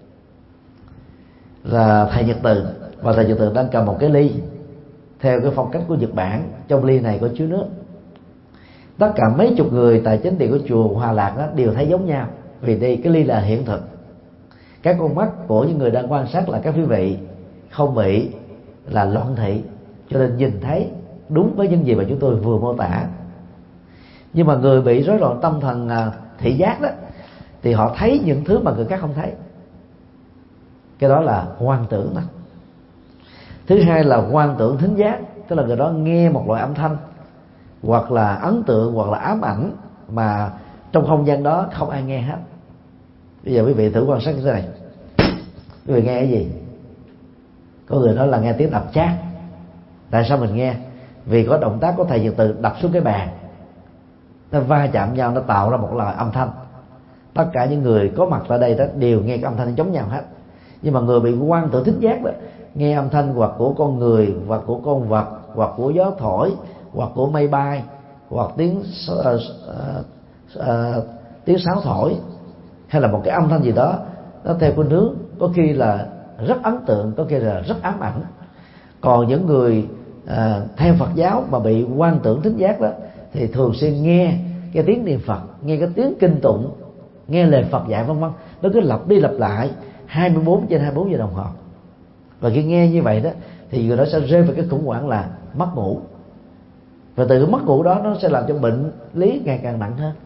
là thầy Nhật Từ, và thầy Nhật Từ đang cầm một cái ly theo cái phong cách của Nhật Bản, trong ly này có chứa nước. Tất cả mấy chục người tại chánh điện của chùa Hòa Lạc đó đều thấy giống nhau, vì đây cái ly là hiện thực. Các con mắt của những người đang quan sát là các quý vị không bị là loạn thị, cho nên nhìn thấy đúng với những gì mà chúng tôi vừa mô tả. Nhưng mà người bị rối loạn tâm thần thị giác đó thì họ thấy những thứ mà người khác không thấy, cái đó là hoang tưởng đó. Thứ hai là hoang tưởng thính giác, tức là người đó nghe một loại âm thanh hoặc là ấn tượng hoặc là ám ảnh mà trong không gian đó không ai nghe hết. Bây giờ quý vị thử quan sát như thế này, quý vị nghe cái gì? Có người nói là nghe tiếng đập chát. Tại sao mình nghe? Vì có động tác của thầy Nhật Từ đập xuống cái bàn, nó va chạm nhau, nó tạo ra một loại âm thanh. Tất cả những người có mặt tại đây đó đều nghe cái âm thanh giống nhau hết. Nhưng mà người bị hoang tưởng thính giác đó, nghe âm thanh hoặc của con người, hoặc của con vật, hoặc của gió thổi, hoặc của mây bay, hoặc tiếng uh, uh, uh, tiếng sáo thổi, hay là một cái âm thanh gì đó nó theo khuynh hướng có khi là rất ấn tượng, có khi là rất ám ảnh. Còn những người uh, theo Phật giáo mà bị hoang tưởng thính giác đó thì thường xuyên nghe cái tiếng niệm Phật, nghe cái tiếng kinh tụng, nghe lời Phật dạy vân vân, nó cứ lặp đi lặp lại hai mươi bốn trên hai mươi bốn giờ đồng hồ. Và khi nghe như vậy đó thì người đó sẽ rơi vào cái khủng hoảng là mất ngủ, và từ cái mất ngủ đó nó sẽ làm cho bệnh lý ngày càng nặng hơn.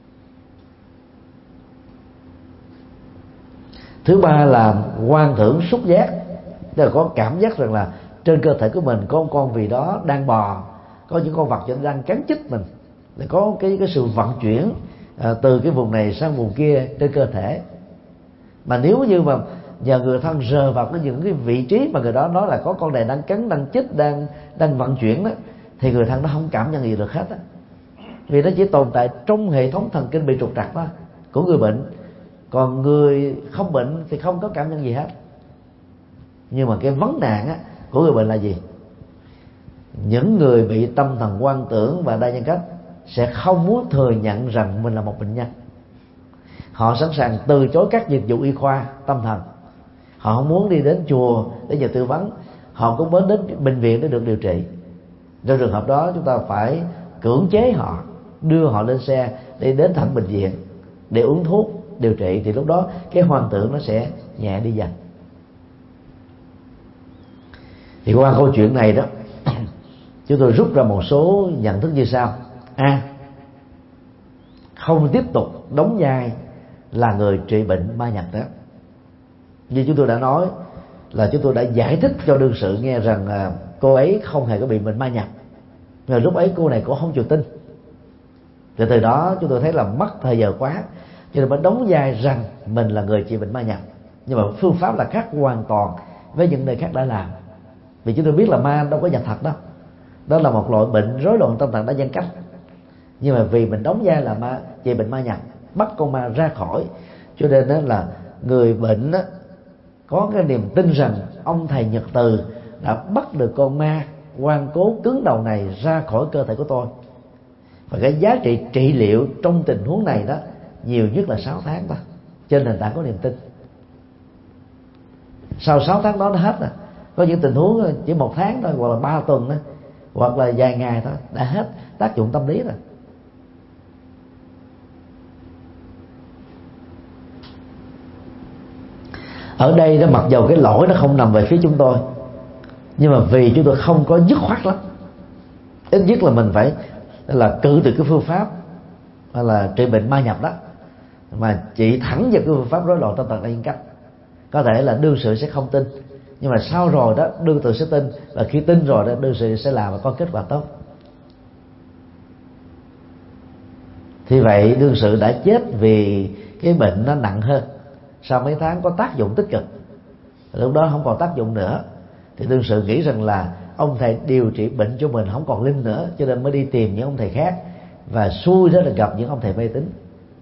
Thứ ba là hoang tưởng xúc giác, tức là có cảm giác rằng là trên cơ thể của mình có một con gì đó đang bò, có những con vật đang cắn chích mình, để có cái cái sự vận chuyển à, từ cái vùng này sang vùng kia trên cơ thể. Mà nếu như mà nhờ người thân rờ vào cái những cái vị trí mà người đó nói là có con này đang cắn, đang chích, đang đang vận chuyển đó, thì người thân nó không cảm nhận gì được hết á, vì nó chỉ tồn tại trong hệ thống thần kinh bị trục trặc đó của người bệnh. Còn người không bệnh thì không có cảm nhận gì hết. Nhưng mà cái vấn nạn á của người bệnh là gì? Những người bị tâm thần hoang tưởng và đa nhân cách sẽ không muốn thừa nhận rằng mình là một bệnh nhân. Họ sẵn sàng từ chối các dịch vụ y khoa tâm thần, họ không muốn đi đến chùa để nhờ tư vấn, họ cũng muốn đến bệnh viện để được điều trị. Trong trường hợp đó chúng ta phải cưỡng chế họ, đưa họ lên xe để đến thẳng bệnh viện để uống thuốc điều trị, thì lúc đó cái hoang tưởng nó sẽ nhẹ đi dần. Thì qua câu chuyện này đó chúng tôi rút ra một số nhận thức như sau. A. À, không tiếp tục đóng vai là người trị bệnh ma nhập đó. Như chúng tôi đã nói là chúng tôi đã giải thích cho đương sự nghe rằng à, cô ấy không hề có bị bệnh ma nhập, rồi lúc ấy cô này cũng không chịu tin. Từ từ đó chúng tôi thấy là mất thời giờ quá, cho nên mới đóng vai rằng mình là người trị bệnh ma nhập. Nhưng mà phương pháp là khác hoàn toàn với những nơi khác đã làm. Vì chúng tôi biết là ma đâu có nhập thật đâu, đó là một loại bệnh rối loạn tâm thần đã nhân cách. Nhưng mà vì mình đóng vai là ma, về bệnh ma nhập, bắt con ma ra khỏi, cho nên đó là người bệnh đó có cái niềm tin rằng ông thầy Nhật Từ đã bắt được con ma ngoan cố cứng đầu này ra khỏi cơ thể của tôi. Và cái giá trị trị liệu trong tình huống này đó nhiều nhất là sáu tháng thôi, trên nền tảng có niềm tin. Sau sáu tháng đó nó hết rồi. Có những tình huống chỉ một tháng thôi, hoặc là ba tuần thôi, hoặc là vài ngày thôi, đã hết tác dụng tâm lý rồi. Ở đây đó, mặc dầu cái lỗi nó không nằm về phía chúng tôi, nhưng mà vì chúng tôi không có dứt khoát lắm, ít nhất là mình phải là cự từ cái phương pháp hay là trị bệnh ma nhập đó, mà chỉ thẳng vào cái phương pháp rối loạn tâm thần đa nhân cách. Có thể là đương sự sẽ không tin, nhưng mà sau rồi đó đương sự sẽ tin, và khi tin rồi đó đương sự sẽ làm và có kết quả tốt. Thì vậy đương sự đã chết vì cái bệnh nó nặng hơn. Sau mấy tháng có tác dụng tích cực, lúc đó không còn tác dụng nữa, thì đương sự nghĩ rằng là ông thầy điều trị bệnh cho mình không còn linh nữa, cho nên mới đi tìm những ông thầy khác, và xui đó là gặp những ông thầy mê tín,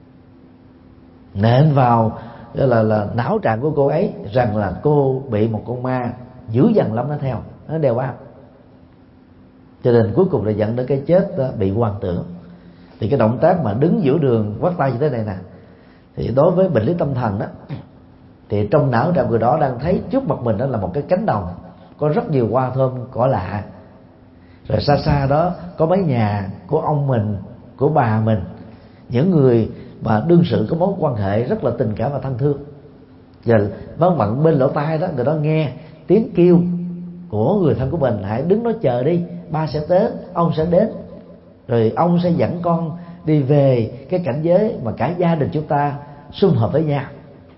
nện vào là, là, là não trạng của cô ấy rằng là cô bị một con ma dữ dằn lắm nó theo, nó đeo bám, cho nên cuối cùng là dẫn đến cái chết đó, bị hoang tưởng. Thì cái động tác mà đứng giữa đường quát tay như thế này nè, thì đối với bệnh lý tâm thần đó, thì trong não trạng người đó đang thấy trước mặt mình đó là một cái cánh đồng có rất nhiều hoa thơm cỏ lạ, rồi xa xa đó có mấy nhà của ông mình, của bà mình, những người mà đương sự có mối quan hệ rất là tình cảm và thân thương. Giờ vắng vặn bên lỗ tai đó, người đó nghe tiếng kêu của người thân của mình: hãy đứng đó chờ đi, ba sẽ đến, ông sẽ đến, rồi ông sẽ dẫn con đi về cái cảnh giới mà cả gia đình chúng ta sum họp với nhau.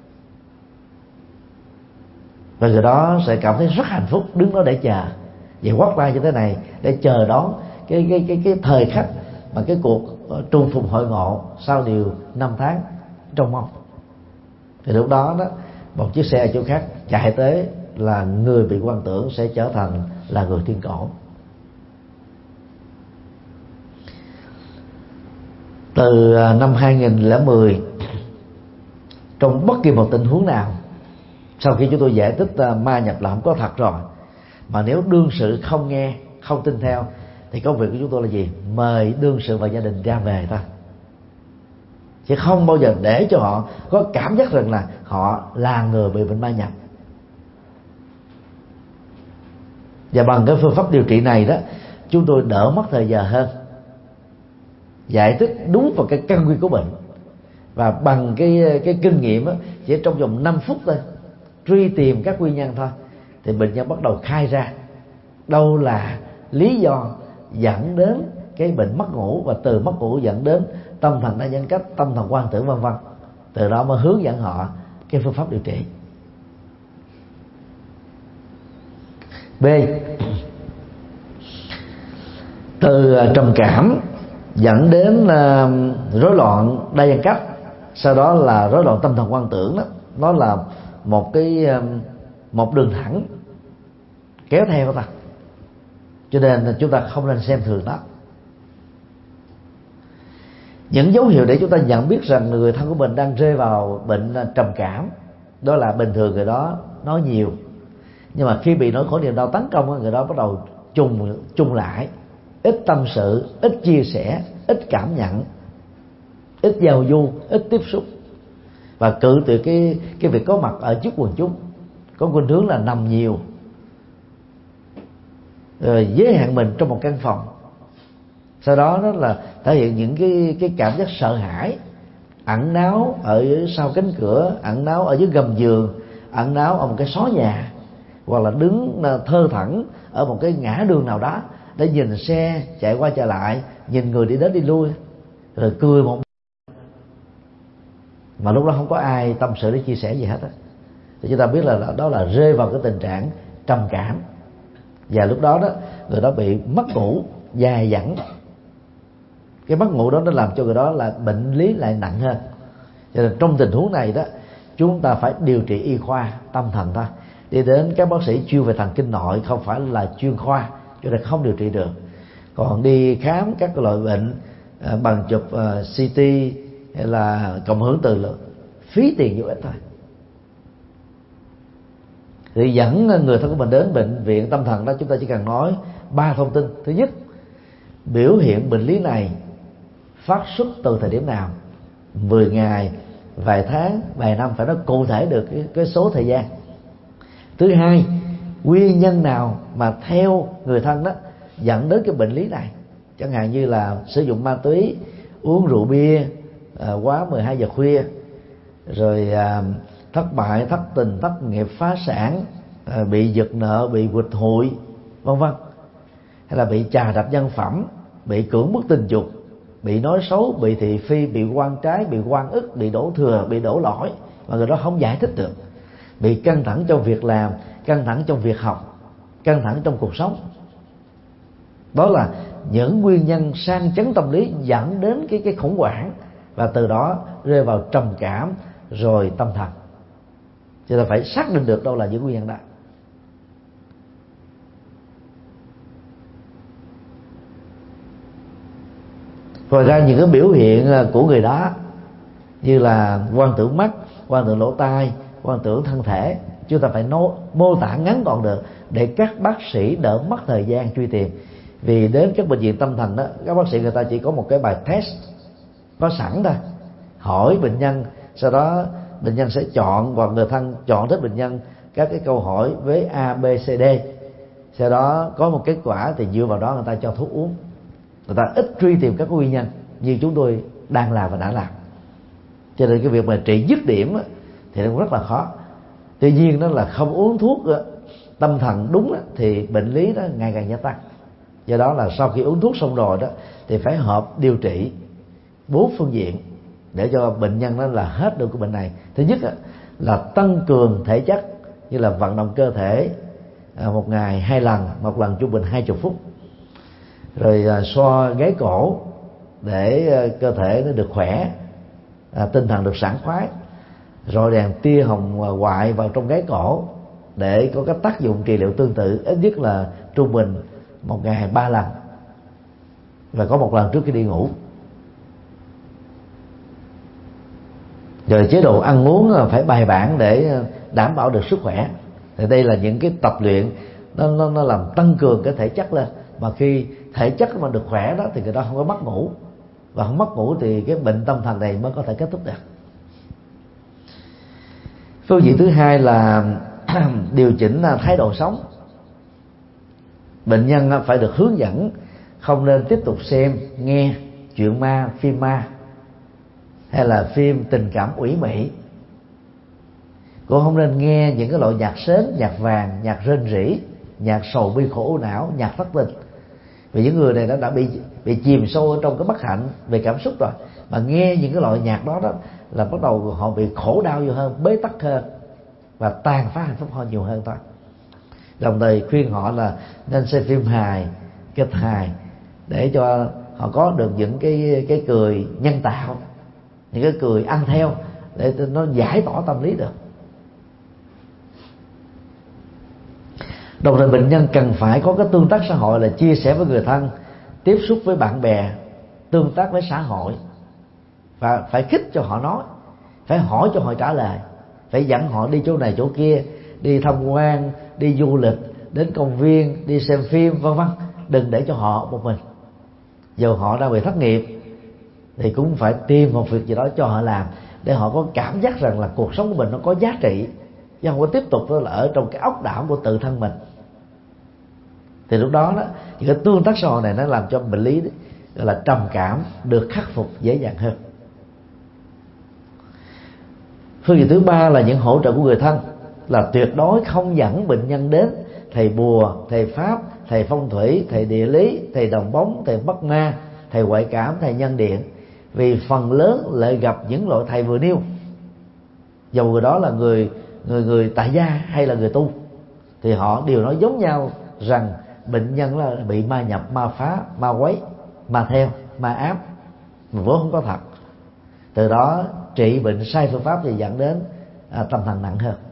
Và người đó sẽ cảm thấy rất hạnh phúc đứng đó để chờ, vậy quát tay như thế này để chờ đón cái cái cái cái thời khắc mà cái cuộc trùng phùng hội ngộ sau điều năm tháng trong mong. Thì lúc đó đó một chiếc xe ở chỗ khác chạy tới, là người bị hoang tưởng sẽ trở thành là người thiên cổ. Từ năm hai nghìn lẻ mười, trong bất kỳ một tình huống nào, sau khi chúng tôi giải thích ma nhập là không có thật rồi, mà nếu đương sự không nghe, không tin theo, thì công việc của chúng tôi là gì? Mời đương sự và gia đình ra về thôi, chứ không bao giờ để cho họ có cảm giác rằng là họ là người bị bệnh ma nhập. Và bằng cái phương pháp điều trị này đó, chúng tôi đỡ mất thời giờ hơn, giải thích đúng vào cái căn nguyên của bệnh, và bằng cái cái kinh nghiệm đó, chỉ trong vòng năm phút thôi, truy tìm các nguyên nhân thôi, thì bệnh nhân bắt đầu khai ra đâu là lý do dẫn đến cái bệnh mất ngủ, và từ mất ngủ dẫn đến tâm thần đa nhân cách, tâm thần hoang tưởng, vân vân. Từ đó mới hướng dẫn họ cái phương pháp điều trị. B. Từ trầm cảm dẫn đến uh, rối loạn đa nhân cách, sau đó là rối loạn tâm thần hoang tưởng đó, nó là một cái uh, một đường thẳng kéo theo ta, cho nên chúng ta không nên xem thường đó. Những dấu hiệu để chúng ta nhận biết rằng người thân của mình đang rơi vào bệnh trầm cảm, đó là bình thường người đó nói nhiều, nhưng mà khi bị nỗi khổ niềm đau tấn công, người đó bắt đầu trùng trùng lại, ít tâm sự, ít chia sẻ, ít cảm nhận, ít giao du, ít tiếp xúc, và cự từ cái cái việc có mặt ở trước quần chúng, có khuynh hướng là nằm nhiều, rồi giới hạn mình trong một căn phòng. Sau đó đó là thể hiện những cái cái cảm giác sợ hãi, ẩn náu ở sau cánh cửa, ẩn náu ở dưới gầm giường, ẩn náu ở một cái xó nhà, hoặc là đứng thơ thẩn ở một cái ngã đường nào đó để nhìn xe chạy qua chạy lại, nhìn người đi đến đi lui, rồi cười một mà lúc đó không có ai tâm sự để chia sẻ gì hết á. Thì chúng ta biết là đó là rơi vào cái tình trạng trầm cảm, và lúc đó đó người đó bị mất ngủ dài dẳng. Cái mất ngủ đó nó làm cho người đó là bệnh lý lại nặng hơn. Cho nên trong tình huống này đó, chúng ta phải điều trị y khoa tâm thần thôi. Đi đến các bác sĩ chuyên về thần kinh nội, không phải là chuyên khoa, cho nên không điều trị được. Còn đi khám các loại bệnh à, bằng chụp à, xê tê hay là cộng hưởng từ lượng, phí tiền vô ích thôi. Thì dẫn người thân của mình đến bệnh viện tâm thần đó, chúng ta chỉ cần nói ba thông tin. Thứ nhất, biểu hiện bệnh lý này phát xuất từ thời điểm nào, mười ngày, vài tháng, vài năm, phải nói cụ thể được cái, cái số thời gian. Thứ hai, nguyên nhân nào mà theo người thân đó dẫn đến cái bệnh lý này, chẳng hạn như là sử dụng ma túy, uống rượu bia à, quá mười hai giờ khuya, rồi à, thất bại, thất tình, thất nghiệp, phá sản, à, bị giật nợ, bị quỵt hụi, vân vân, hay là bị chà đạp nhân phẩm, bị cưỡng bức tình dục, bị nói xấu, bị thị phi, bị quan trái, bị quan ức, bị đổ thừa, bị đổ lỗi mà người đó không giải thích được, bị căng thẳng trong việc làm, căng thẳng trong việc học, căng thẳng trong cuộc sống. Đó là những nguyên nhân sang chấn tâm lý dẫn đến cái cái khủng hoảng, và từ đó rơi vào trầm cảm rồi tâm thần. Cho nên phải xác định được đâu là những nguyên nhân đó. Ngoài ra những cái biểu hiện của người đó như là quan tưởng mắt, quan tưởng lỗ tai, quan tưởng thân thể, chúng ta phải nô, mô tả ngắn gọn được để các bác sĩ đỡ mất thời gian truy tìm. Vì đến các bệnh viện tâm thần đó, các bác sĩ người ta chỉ có một cái bài test có sẵn thôi, hỏi bệnh nhân, sau đó bệnh nhân sẽ chọn, hoặc người thân chọn tới bệnh nhân các cái câu hỏi với A, B, C, D, sau đó có một kết quả thì dựa vào đó người ta cho thuốc uống. Người ta ít truy tìm các nguyên nhân như chúng tôi đang làm và đã làm. Cho nên cái việc mà trị dứt điểm thì nó rất là khó. Tuy nhiên đó là không uống thuốc tâm thần đúng thì bệnh lý đó ngày càng gia tăng. Do đó là sau khi uống thuốc xong rồi đó thì phải hợp điều trị bốn phương diện để cho bệnh nhân đó là hết được cái bệnh này. Thứ nhất là tăng cường thể chất, như là vận động cơ thể một ngày hai lần, một lần trung bình hai mươi phút, rồi xoa gáy cổ để cơ thể nó được khỏe, tinh thần được sảng khoái, rồi đèn tia hồng ngoại vào trong gáy cổ để có cái tác dụng trị liệu tương tự, ít nhất là trung bình một ngày ba lần, và có một lần trước khi đi ngủ. Rồi chế độ ăn uống phải bài bản để đảm bảo được sức khỏe. Thì đây là những cái tập luyện nó, nó, nó làm tăng cường cái thể chất lên. Mà khi thể chất mà được khỏe đó thì người ta không có mất ngủ, và không mất ngủ thì cái bệnh tâm thần này mới có thể kết thúc được. Phương diện thứ hai là điều chỉnh thái độ sống. Bệnh nhân phải được hướng dẫn không nên tiếp tục xem, nghe chuyện ma, phim ma, hay là phim tình cảm ủy mị. Cũng không nên nghe những cái loại nhạc sến, nhạc vàng, nhạc rên rỉ, nhạc sầu bi khổ não, nhạc thất tình. Vì những người này đã, đã bị bị chìm sâu ở trong cái bất hạnh về cảm xúc rồi, mà nghe những cái loại nhạc đó đó là bắt đầu họ bị khổ đau nhiều hơn, bế tắc hơn và tàn phá hạnh phúc họ nhiều hơn thôi. Đồng thời khuyên họ là nên xem phim hài, kịch hài để cho họ có được những cái cái cười nhân tạo, những cái cười ăn theo để nó giải tỏa tâm lý được. Đồng thời bệnh nhân cần phải có cái tương tác xã hội, là chia sẻ với người thân, tiếp xúc với bạn bè, tương tác với xã hội, và phải khích cho họ nói, phải hỏi cho họ trả lời, phải dẫn họ đi chỗ này chỗ kia, đi tham quan, đi du lịch, đến công viên, đi xem phim, vân vân. Đừng để cho họ một mình. Dù họ đang bị thất nghiệp thì cũng phải tìm một việc gì đó cho họ làm, để họ có cảm giác rằng là cuộc sống của mình nó có giá trị, chứ không có tiếp tục là ở trong cái ốc đảo của tự thân mình. Thì lúc đó đó, những cái tương tác xã hội này nó làm cho bệnh lý gọi là trầm cảm được khắc phục dễ dàng hơn. Phương diện thứ ba là những hỗ trợ của người thân, là tuyệt đối không dẫn bệnh nhân đến thầy bùa, thầy pháp, thầy phong thủy, thầy địa lý, thầy đồng bóng, thầy bắt ma, thầy ngoại cảm, thầy nhân điện. Vì phần lớn lại gặp những loại thầy vừa nêu, dầu người đó là người người người tại gia hay là người tu, thì họ đều nói giống nhau rằng bệnh nhân là bị ma nhập, ma phá, ma quấy, ma theo, ma ám, mà vốn không có thật. Từ đó trị bệnh sai phương pháp thì dẫn đến à, tâm thần nặng hơn.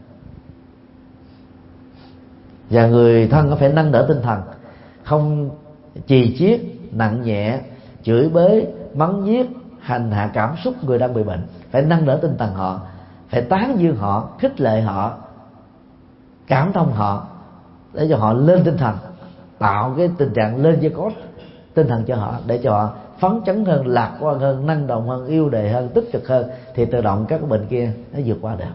Và người thân có phải nâng đỡ tinh thần, không chì chiết, nặng nhẹ, chửi bới, mắng nhiếc, hành hạ cảm xúc người đang bị bệnh. Phải nâng đỡ tinh thần họ, phải tán dương họ, khích lệ họ, cảm thông họ, để cho họ lên tinh thần, tạo cái tình trạng lên dây cót tinh thần cho họ, để cho họ phấn chấn hơn, lạc quan hơn, năng động hơn, yêu đời hơn, tích cực hơn, thì tự động các bệnh kia nó vượt qua được.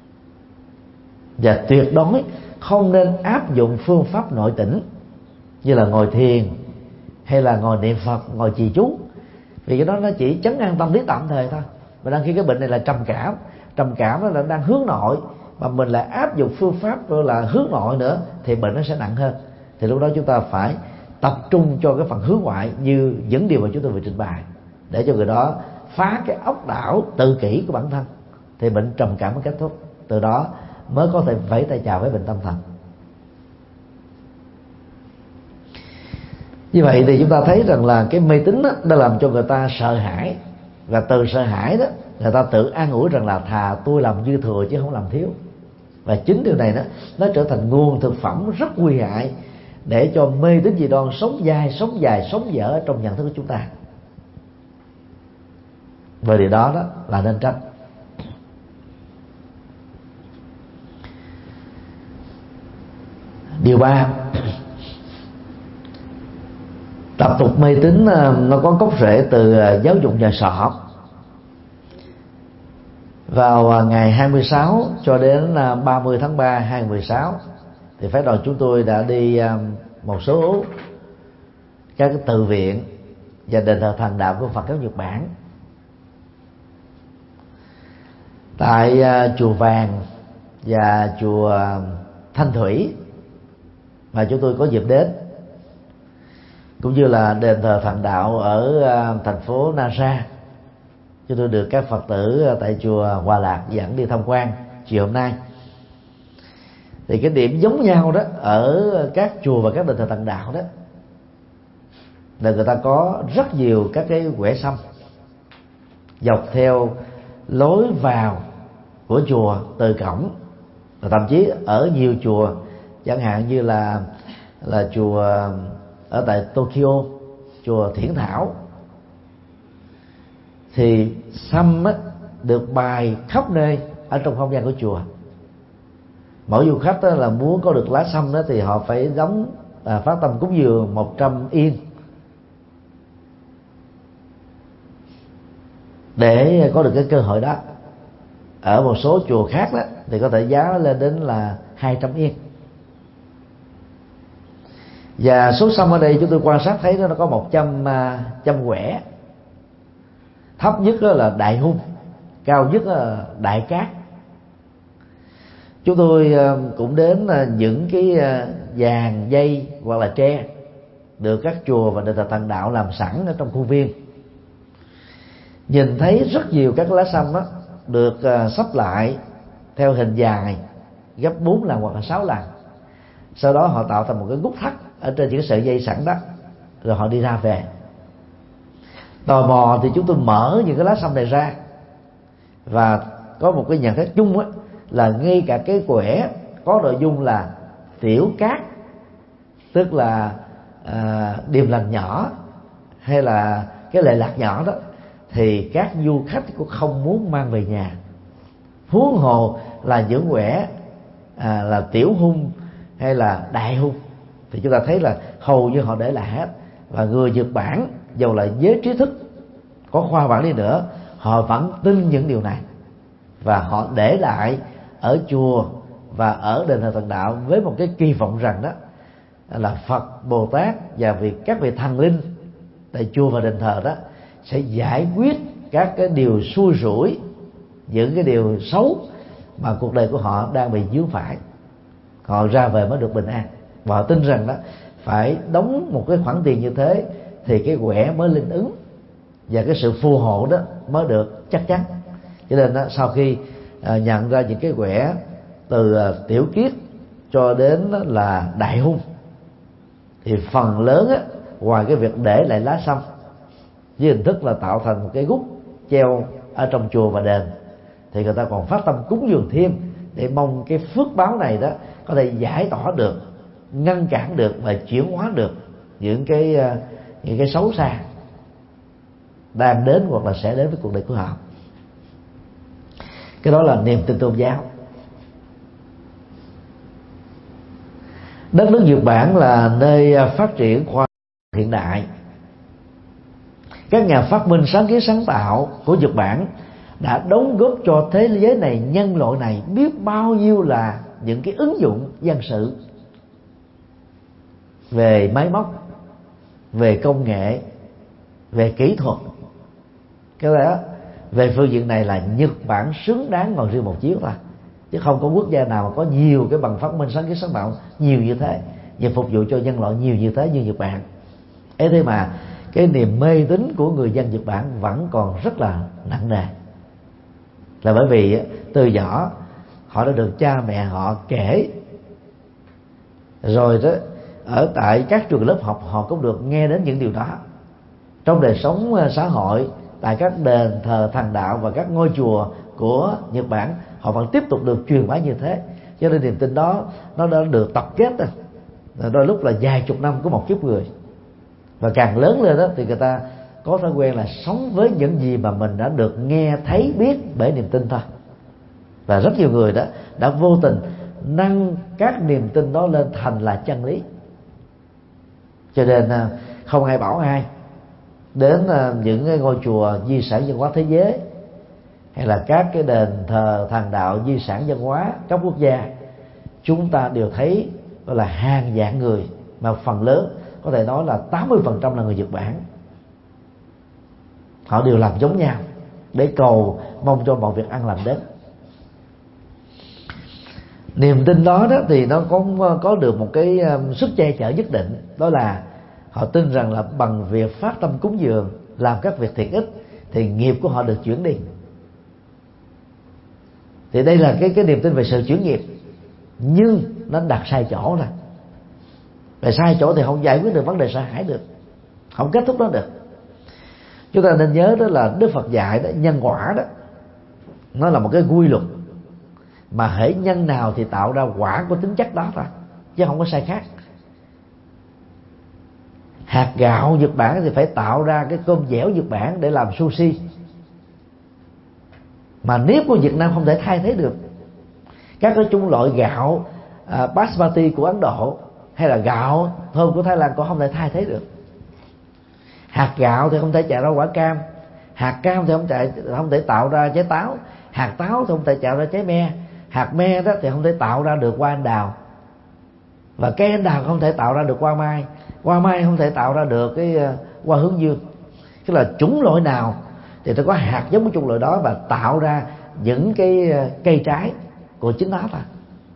Và tuyệt đối không nên áp dụng phương pháp nội tỉnh như là ngồi thiền hay là ngồi niệm Phật, ngồi trì chú, vì cái đó nó chỉ chấn an tâm lý tạm thời thôi. Mà đang khi cái bệnh này là trầm cảm, trầm cảm nó là đang hướng nội, mà mình lại áp dụng phương pháp rồi là hướng nội nữa, thì bệnh nó sẽ nặng hơn. Thì lúc đó chúng ta phải tập trung cho cái phần hướng ngoại như những điều mà chúng tôi vừa trình bày, để cho người đó phá cái ốc đảo tự kỷ của bản thân, thì bệnh trầm cảm mới kết thúc. Từ đó mới có thể vẫy tay chào với bệnh tâm thần. Như vậy thì chúng ta thấy rằng là cái mê tín đó, đã làm cho người ta sợ hãi, và từ sợ hãi đó người ta tự an ủi rằng là thà tôi làm dư thừa chứ không làm thiếu. Và chính điều này đó, nó trở thành nguồn thực phẩm rất nguy hại để cho mê tín dị đoan sống dài, sống dài, sống dở trong nhận thức của chúng ta. Và điều đó đó là nên tránh. Điều ba, tập tục mê tín nó có gốc rễ từ giáo dục nhà sọ. Vào ngày hai mươi sáu cho đến ba mươi tháng ba hai nghìn không trăm mười sáu, thì phái đoàn chúng tôi đã đi một số các cái tự viện và đền thờ thần đạo của Phật giáo Nhật Bản. Tại chùa Vàng và chùa Thanh Thủy mà chúng tôi có dịp đến, cũng như là đền thờ thần đạo ở thành phố Nara, chúng tôi được các Phật tử tại chùa Hòa Lạc dẫn đi tham quan chiều hôm nay. Thì cái điểm giống nhau đó ở các chùa và các đền thờ thần đạo đó là người ta có rất nhiều các cái quẻ sâm dọc theo lối vào của chùa từ cổng, và thậm chí ở nhiều chùa, chẳng hạn như là là chùa ở tại Tokyo, chùa Thiển Thảo, thì sâm á, được bày khắp nơi ở trong không gian của chùa. Mỗi du khách đó là muốn có được lá sâm đó thì họ phải đóng à, phát tâm cúng dường một trăm yên để có được cái cơ hội đó. Ở một số chùa khác đó thì có thể giá lên đến là hai trăm yên. Và số sâm ở đây chúng tôi quan sát thấy nó có một trăm trăm quẻ. Thấp nhất là đại hung, cao nhất là đại cát. Chúng tôi cũng đến những cái vàng dây hoặc là tre được các chùa và đền thờ thần đạo làm sẵn ở trong khuôn viên. Nhìn thấy rất nhiều các lá sâm đó được sắp lại theo hình dài gấp bốn lần hoặc là sáu lần. Sau đó họ tạo thành một cái gút thắt ở trên những sợi dây sẵn đó, rồi họ đi ra về. Tò mò thì chúng tôi mở những cái lá sâm này ra, và có một cái nhận xét chung á, là ngay cả cái quẻ có nội dung là tiểu cát, tức là à, điềm lành nhỏ hay là cái lệ lạc nhỏ đó, thì các du khách cũng không muốn mang về nhà. Huống hồ là những quẻ à, là tiểu hung hay là đại hung, thì chúng ta thấy là hầu như họ để lại hết. Và người Nhật Bản dầu là giới trí thức có khoa bản đi nữa, họ vẫn tin những điều này, và họ để lại ở chùa và ở đền thờ thần đạo với một cái kỳ vọng rằng đó là Phật, Bồ Tát và vì các vị thần linh tại chùa và đền thờ đó sẽ giải quyết các cái điều xui rủi, những cái điều xấu mà cuộc đời của họ đang bị vướng phải, họ ra về mới được bình an. Và họ tin rằng đó phải đóng một cái khoản tiền như thế thì cái quẻ mới linh ứng và cái sự phù hộ đó mới được chắc chắn. Cho nên đó, sau khi à, nhận ra những cái quẻ từ à, tiểu kiết cho đến đó là đại hung, thì phần lớn á, ngoài cái việc để lại lá sâm với hình thức là tạo thành một cái gút treo ở trong chùa và đền, thì người ta còn phát tâm cúng dường thêm để mong cái phước báo này đó có thể giải tỏa được, ngăn cản được và chuyển hóa được những cái những cái xấu xa đang đến hoặc là sẽ đến với cuộc đời của họ. Cái đó là niềm tin tôn giáo. Đất nước Nhật Bản là nơi phát triển khoa học hiện đại. Các nhà phát minh sáng kiến sáng tạo của Nhật Bản đã đóng góp cho thế giới này, nhân loại này biết bao nhiêu là những cái ứng dụng dân sự về máy móc, về công nghệ, về kỹ thuật. Cái đó về phương diện này là Nhật Bản xứng đáng ngồi riêng một chiếu thôi, chứ không có quốc gia nào mà có nhiều cái bằng phát minh sáng kiến sáng tạo nhiều như thế và phục vụ cho nhân loại nhiều như thế như Nhật Bản. Ấy thế mà cái niềm mê tín của người dân Nhật Bản vẫn còn rất là nặng nề, là bởi vì từ nhỏ họ đã được cha mẹ họ kể, rồi đó ở tại các trường lớp học họ cũng được nghe đến những điều đó. Trong đời sống xã hội, tại các đền thờ thần đạo và các ngôi chùa của Nhật Bản, họ vẫn tiếp tục được truyền bá như thế. Cho nên niềm tin đó nó đã được tập kết rồi, đôi lúc là vài chục năm của một kiếp người. Và càng lớn lên đó thì người ta có thói quen là sống với những gì mà mình đã được nghe thấy biết bởi niềm tin thôi. Và rất nhiều người đó đã vô tình nâng các niềm tin đó lên thành là chân lý. Cho nên không ai bảo ai đến những cái ngôi chùa di sản văn hóa thế giới hay là các cái đền thờ thần đạo di sản văn hóa cấp quốc gia, chúng ta đều thấy đó là hàng vạn người, mà phần lớn có thể nói là tám mươi phần trăm là người Nhật Bản. Họ đều làm giống nhau để cầu mong cho mọi việc an lành đến. Niềm tin đó, đó thì nó có có được một cái sức che chở nhất định, đó là họ tin rằng là bằng việc phát tâm cúng dường, làm các việc thiện ích thì nghiệp của họ được chuyển đi. Thì đây là cái cái niềm tin về sự chuyển nghiệp, nhưng nó đặt sai chỗ rồi. Về sai chỗ thì không giải quyết được vấn đề sa hại được, không kết thúc nó được. Chúng ta nên nhớ đó là Đức Phật dạy đó, nhân quả đó nó là một cái quy luật, mà hễ nhân nào thì tạo ra quả của tính chất đó thôi, chứ không có sai khác. Hạt gạo Nhật Bản thì phải tạo ra cái cơm dẻo Nhật Bản để làm sushi, mà nếp của Việt Nam không thể thay thế được. Các cái chủng loại gạo uh, basmati của Ấn Độ hay là gạo thơm của Thái Lan cũng không thể thay thế được. Hạt gạo thì không thể chạy ra quả cam, hạt cam thì không thể không thể tạo ra trái táo, hạt táo thì không thể tạo ra trái me, hạt me đó thì không thể tạo ra được hoa anh đào, và cây anh đào không thể tạo ra được hoa mai, hoa mai không thể tạo ra được cái hoa hướng dương. Tức là chủng loại nào thì nó có hạt giống của chủng loại đó và tạo ra những cái cây trái của chính nó thôi.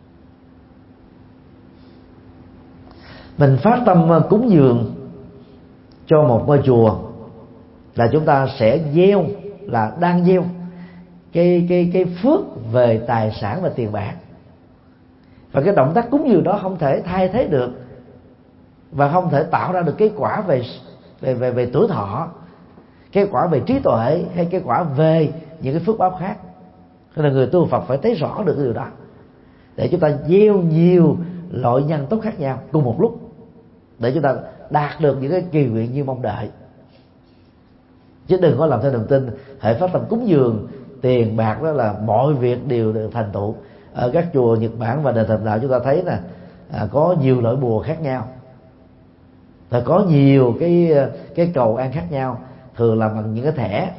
Mình phát tâm cúng dường cho một ngôi chùa là chúng ta sẽ gieo, là đang gieo cái cái cái phước về tài sản và tiền bạc. Và cái động tác cúng dường đó không thể thay thế được và không thể tạo ra được cái quả về về về về tuổi thọ, cái quả về trí tuệ, hay cái quả về những cái phước báo khác. Nên là người tu Phật phải thấy rõ được cái điều đó để chúng ta gieo nhiều loại nhân tốt khác nhau cùng một lúc, để chúng ta đạt được những cái kỳ nguyện như mong đợi. Chứ đừng có làm theo niềm tin hễ phát tâm cúng dường tiền bạc đó là mọi việc đều được thành tựu. Ở các chùa Nhật Bản và đền thờ đạo chúng ta thấy là à, có nhiều loại bùa khác nhau, và có nhiều cái cái cầu an khác nhau, thường làm bằng những cái thẻ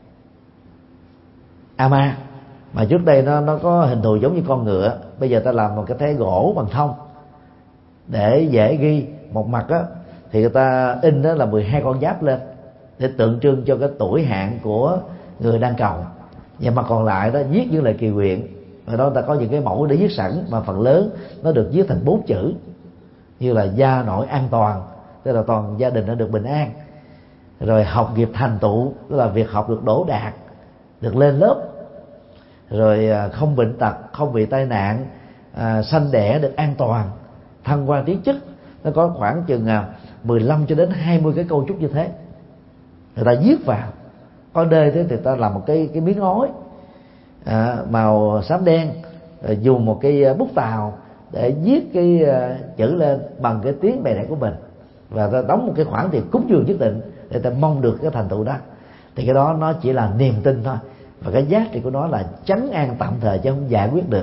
ama mà trước đây nó nó có hình thù giống như con ngựa, bây giờ ta làm một cái thẻ gỗ bằng thông để dễ ghi. Một mặt á thì người ta in đó là mười hai con giáp lên để tượng trưng cho cái tuổi hạn của người đang cầu, và mặt còn lại đó viết những lời kỳ nguyện. Ở đó ta có những cái mẫu để viết sẵn, mà phần lớn nó được viết thành bốn chữ, như là gia nội an toàn, tức là toàn gia đình nó được bình an, rồi học nghiệp thành tựu, tức là việc học được đỗ đạt, được lên lớp, rồi không bệnh tật, không bị tai nạn, à, sanh đẻ được an toàn, thăng quan tiến chức. Nó có khoảng chừng mười lăm cho đến hai mươi cái câu chúc như thế, người ta viết vào. Có nơi thế thì ta làm một cái cái miếng ngói à, màu xám đen, rồi dùng một cái bút tàu để viết cái chữ lên bằng cái tiếng mẹ đẻ của mình, và ta đóng một cái khoản tiền cúng dường nhất định để ta mong được cái thành tựu đó. Thì cái đó nó chỉ là niềm tin thôi, và cái giá trị của nó là trấn an tạm thời chứ không giải quyết được.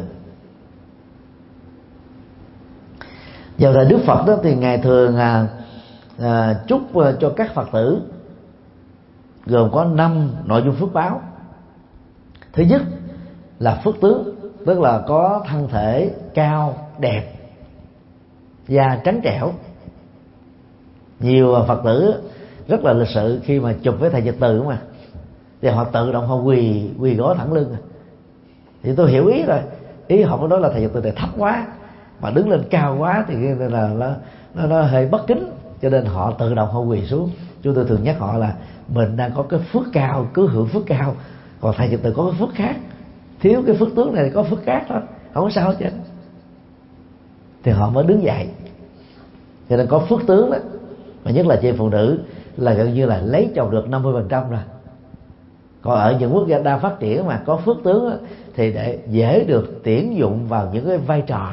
Vào thời Đức Phật đó thì ngài thường à, à, chúc cho các Phật tử gồm có năm nội dung phước báo. Thứ nhất là phước tướng, tức là có thân thể cao đẹp, da trắng trẻo. Nhiều Phật tử rất là lịch sự khi mà chụp với thầy Nhật Từ mà, thì họ tự động họ quỳ quỳ gối thẳng lưng. Thì tôi hiểu ý rồi, ý họ có nói là thầy Nhật Từ này thấp quá, mà đứng lên cao quá thì là, là, là nó, nó hơi bất kính, cho nên họ tự động họ quỳ xuống. Chúng tôi thường nhắc họ là mình đang có cái phước cao, cứ hưởng phước cao, còn thầy Nhật Từ có cái phước khác, thiếu cái phước tướng này thì có phước khác thôi, không có sao hết chứ. Thì họ mới đứng dậy. Cho nên có phước tướng đó, mà nhất là chị phụ nữ là gần như là lấy chồng được năm mươi phần trăm rồi. Còn ở những quốc gia đang phát triển mà có phước tướng đó, thì để dễ được tuyển dụng vào những cái vai trò.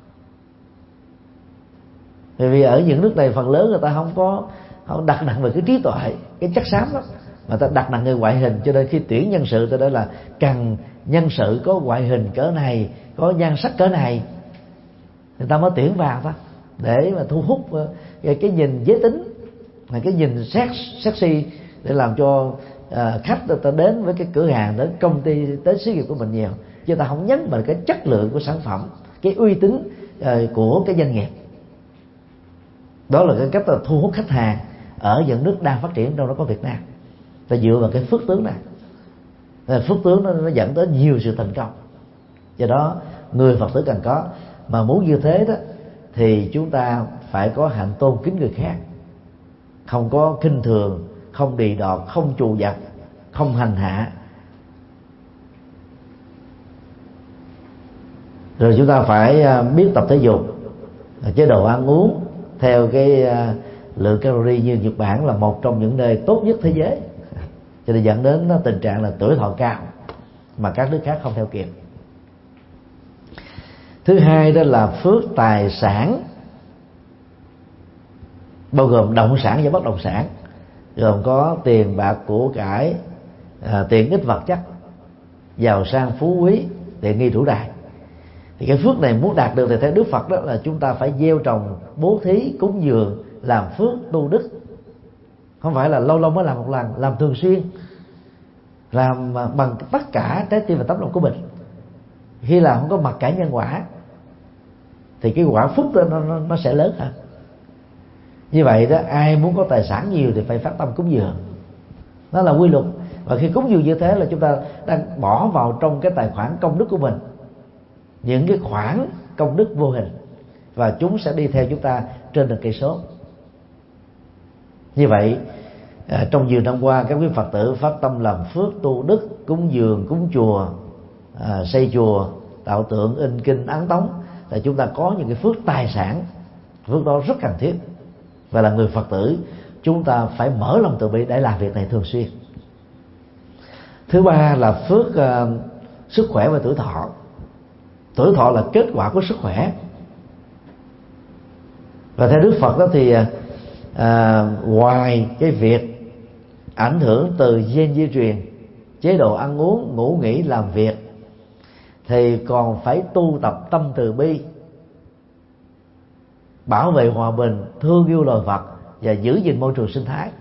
Bởi vì ở những nước này phần lớn người ta không có không đặt nặng về cái trí tuệ, cái chất xám đó, mà ta đặt nặng về ngoại hình. Cho nên khi tuyển nhân sự, ta đó là cần nhân sự có ngoại hình cỡ này, có nhan sắc cỡ này, người ta mới tuyển vào đó, để mà thu hút cái, cái nhìn giới tính, là cái nhìn sex, sexy, để làm cho uh, khách ta đến với cái cửa hàng, đến công ty, đến xí nghiệp của mình nhiều. Chứ ta không nhấn vào cái chất lượng của sản phẩm, cái uy tín uh, của cái doanh nghiệp. Đó là cái cách là thu hút khách hàng ở những nước đang phát triển, trong đó có Việt Nam. Ta dựa vào cái phước tướng này. Phước tướng nó, nó dẫn tới nhiều sự thành công. Do đó người Phật tử cần có. Mà muốn như thế đó thì chúng ta phải có hạnh tôn kính người khác, không có khinh thường, không đì đọt, không trù dập, không hành hạ. Rồi chúng ta phải biết tập thể dục, chế độ ăn uống theo cái lượng calorie như Nhật Bản là một trong những nơi tốt nhất thế giới, cho nên dẫn đến tình trạng là tuổi thọ cao mà các nước khác không theo kịp. Thứ hai đó là phước tài sản, bao gồm động sản và bất động sản, gồm có tiền bạc của cải, à, tiện ích vật chất, giàu sang phú quý, tiện nghi đủ đài. Thì cái phước này muốn đạt được thì theo Đức Phật đó là chúng ta phải gieo trồng, bố thí, cúng dường, làm phước tu đức. Không phải là lâu lâu mới làm một lần, làm thường xuyên, làm bằng tất cả trái tim và tấm lòng của mình. Khi làm không có mặc cả nhân quả thì cái quả phúc đó nó, nó, nó sẽ lớn hơn. Như vậy đó, ai muốn có tài sản nhiều thì phải phát tâm cúng dường. Nó là quy luật. Và khi cúng dường như thế là chúng ta đang bỏ vào trong cái tài khoản công đức của mình những cái khoản công đức vô hình, và chúng sẽ đi theo chúng ta trên đường cây số. Như vậy à, trong nhiều năm qua các quý Phật tử phát tâm làm phước tu đức, cúng dường, cúng chùa, à, xây chùa, tạo tượng, in kinh, ấn tống, là chúng ta có những cái phước tài sản. Phước đó rất cần thiết, và là người Phật tử chúng ta phải mở lòng từ bi để làm việc này thường xuyên. Thứ ba là phước uh, sức khỏe và tuổi thọ. Tuổi thọ là kết quả của sức khỏe, và theo Đức Phật đó thì à, ngoài cái việc ảnh hưởng từ gen di truyền, chế độ ăn uống, ngủ nghỉ, làm việc, thì còn phải tu tập tâm từ bi, bảo vệ hòa bình, thương yêu loài vật và giữ gìn môi trường sinh thái.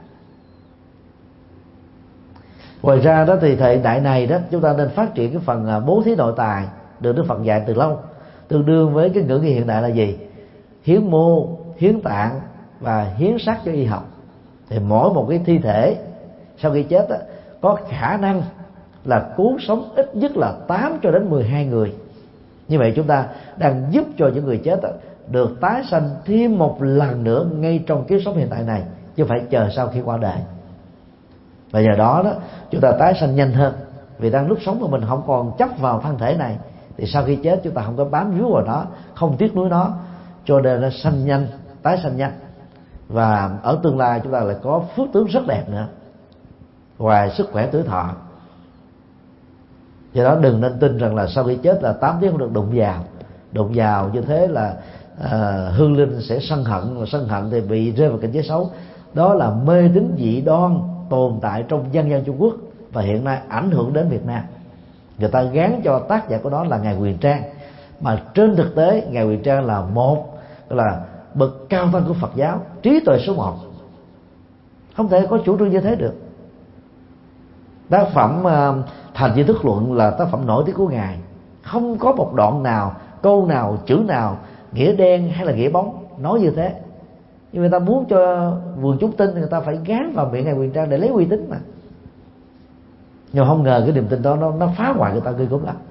Ngoài ra đó thì thời đại này đó chúng ta nên phát triển cái phần bố thí nội tài được Đức Phật dạy từ lâu, tương đương với cái ngữ nghĩa hiện đại là gì? Hiến mô, hiến tạng và hiến xác cho y học. Thì mỗi một cái thi thể sau khi chết đó, có khả năng là cứu sống ít nhất là tám cho đến mười hai người. Như vậy chúng ta đang giúp cho những người chết đó được tái sanh thêm một lần nữa ngay trong kiếp sống hiện tại này, chứ không phải chờ sau khi qua đời. Và nhờ đó đó chúng ta tái sanh nhanh hơn, vì đang lúc sống của mình không còn chấp vào thân thể này, thì sau khi chết chúng ta không có bám víu vào nó, không tiếc nuối nó, cho nên nó sanh nhanh, tái sanh nhanh. Và ở tương lai chúng ta lại có phước tướng rất đẹp nữa, ngoài sức khỏe tuổi thọ. Do đó đừng nên tin rằng là sau khi chết là tám tiếng không được đụng vào. Đụng vào như thế là à, hương linh sẽ sân hận, và sân hận thì bị rơi vào cảnh giới xấu. Đó là mê tín dị đoan tồn tại trong dân gian Trung Quốc và hiện nay ảnh hưởng đến Việt Nam. Người ta gán cho tác giả của đó là Ngài Huyền Trang, mà trên thực tế Ngài Huyền Trang là một là bậc cao tăng của Phật giáo, trí tuệ số một, không thể có chủ trương như thế được. Tác phẩm uh, Thành Tri Thức Luận là tác phẩm nổi tiếng của Ngài, không có một đoạn nào, câu nào, chữ nào nghĩa đen hay là nghĩa bóng nói như thế. Nhưng người ta muốn cho quần chúng tin thì người ta phải gán vào miệng Ngài Huyền Trang để lấy uy tín mà. Nhưng không ngờ cái niềm tin đó nó, nó phá hoại người ta ghê gớm lắm.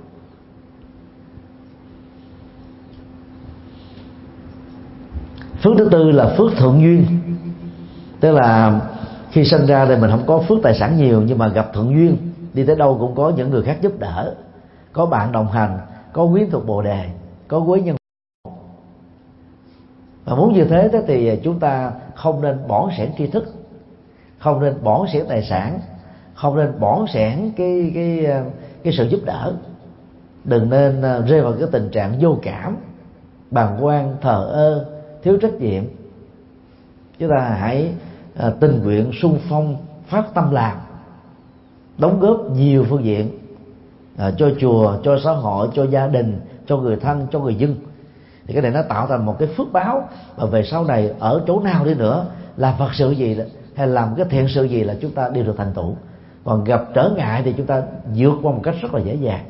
Phước thứ tư là phước thuận duyên. Tức là khi sinh ra thì mình không có phước tài sản nhiều, nhưng mà gặp thuận duyên, đi tới đâu cũng có những người khác giúp đỡ, có bạn đồng hành, có quyến thuộc bồ đề, có quý nhân. Và muốn như thế thì chúng ta không nên bỏn sẻn tri thức, không nên bỏn sẻn tài sản, không nên bỏn sẻn cái cái cái sự giúp đỡ. Đừng nên rơi vào cái tình trạng vô cảm, bàng quan, thờ ơ, thiếu trách nhiệm. Chúng ta hãy à, tình nguyện xung phong, phát tâm làm, đóng góp nhiều phương diện, à, cho chùa, cho xã hội, cho gia đình, cho người thân, cho người dân. Thì cái này nó tạo thành một cái phước báo, và về sau này ở chỗ nào đi nữa, làm Phật sự gì hay làm cái thiện sự gì là chúng ta đều được thành tựu. Còn gặp trở ngại thì chúng ta vượt qua một cách rất là dễ dàng.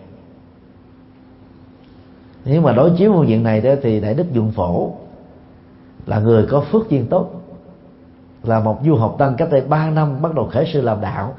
Nhưng mà đối chiếu phương diện này đó, thì Đại Đức Dụng Phổ là người có phước duyên tốt, là một du học tăng cách đây ba năm bắt đầu khởi sự làm đạo,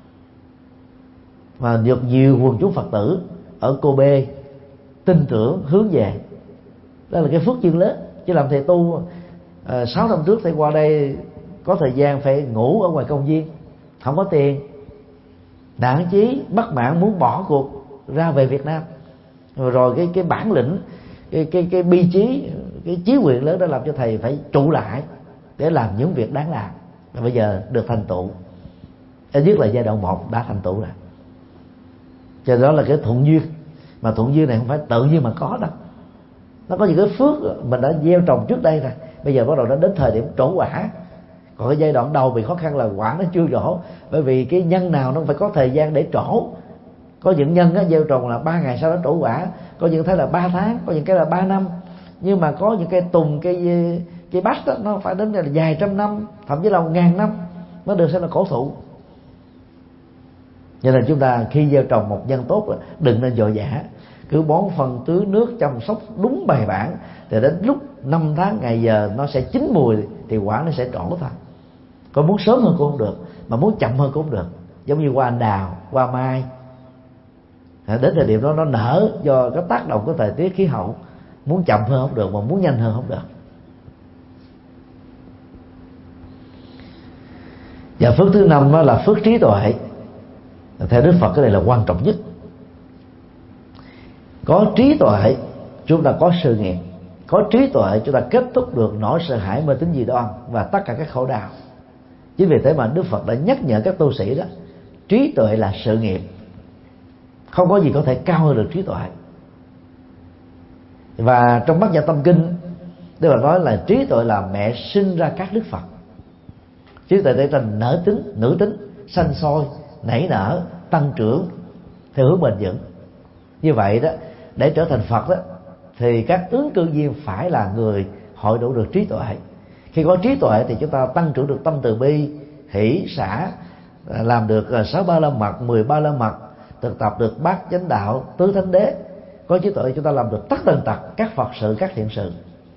và được nhiều quần chúng Phật tử ở Kobe tin tưởng hướng về. Đó là cái phước duyên lớn. Chứ làm thầy tu à, sáu năm trước thầy qua đây có thời gian phải ngủ ở ngoài công viên, không có tiền, nản chí bất mãn muốn bỏ cuộc ra về Việt Nam. Rồi, rồi cái cái bản lĩnh, cái cái cái bi chí, cái chí nguyện lớn đó làm cho thầy phải trụ lại để làm những việc đáng làm. Và bây giờ được thành tựu, ít nhất là giai đoạn một đã thành tựu rồi. Cho đó là cái thuận duyên. Mà thuận duyên này không phải tự nhiên mà có đâu, nó có những cái phước mình đã gieo trồng trước đây rồi, bây giờ bắt đầu nó đến thời điểm trổ quả. Còn cái giai đoạn đầu bị khó khăn là quả nó chưa trổ, bởi vì cái nhân nào nó phải có thời gian để trổ. Có những nhân á, gieo trồng là ba ngày sau đó trổ quả, có những cái là ba tháng, có những cái là ba năm. Nhưng mà có những cây tùng, cây cây bách đó, nó phải đến là vài trăm năm, thậm chí là một ngàn năm nó được xem là cổ thụ. Cho nên chúng ta khi gieo trồng một nhân tốt đừng nên vội vã, cứ bón phân tưới nước chăm sóc đúng bài bản, thì đến lúc năm tháng ngày giờ nó sẽ chín mùi thì quả nó sẽ trổ thôi. Còn muốn sớm hơn cũng không được, mà muốn chậm hơn cũng không được. Giống như hoa anh đào, hoa mai, đến thời điểm đó nó nở do cái tác động của thời tiết khí hậu, muốn chậm hơn không được, mà muốn nhanh hơn không được. Và phước thứ năm đó là phước trí tuệ. Theo Đức Phật cái này là quan trọng nhất. Có trí tuệ chúng ta có sự nghiệp, có trí tuệ chúng ta kết thúc được nỗi sợ hãi mê tín dị đoan và tất cả các khổ đau. Chính vì thế mà Đức Phật đã nhắc nhở các tu sĩ đó, trí tuệ là sự nghiệp, không có gì có thể cao hơn được trí tuệ. Và trong Bát Nhã Tâm Kinh, Đức Phật nói là trí tuệ là mẹ sinh ra các đức Phật. Trí tuệ để thành nở tính, nữ tính, sanh sôi, nảy nở, tăng trưởng theo hướng bền vững. Như vậy đó, để trở thành Phật đó, thì các ứng cử viên phải là người hội đủ được trí tuệ. Khi có trí tuệ thì chúng ta tăng trưởng được tâm từ bi, hỷ xả, làm được sáu ba la mật, mười ba la mật, thực tập được bát chánh đạo, tứ thánh đế. Có trí tuệ chúng ta làm được tất tần tật các Phật sự, các thiện sự.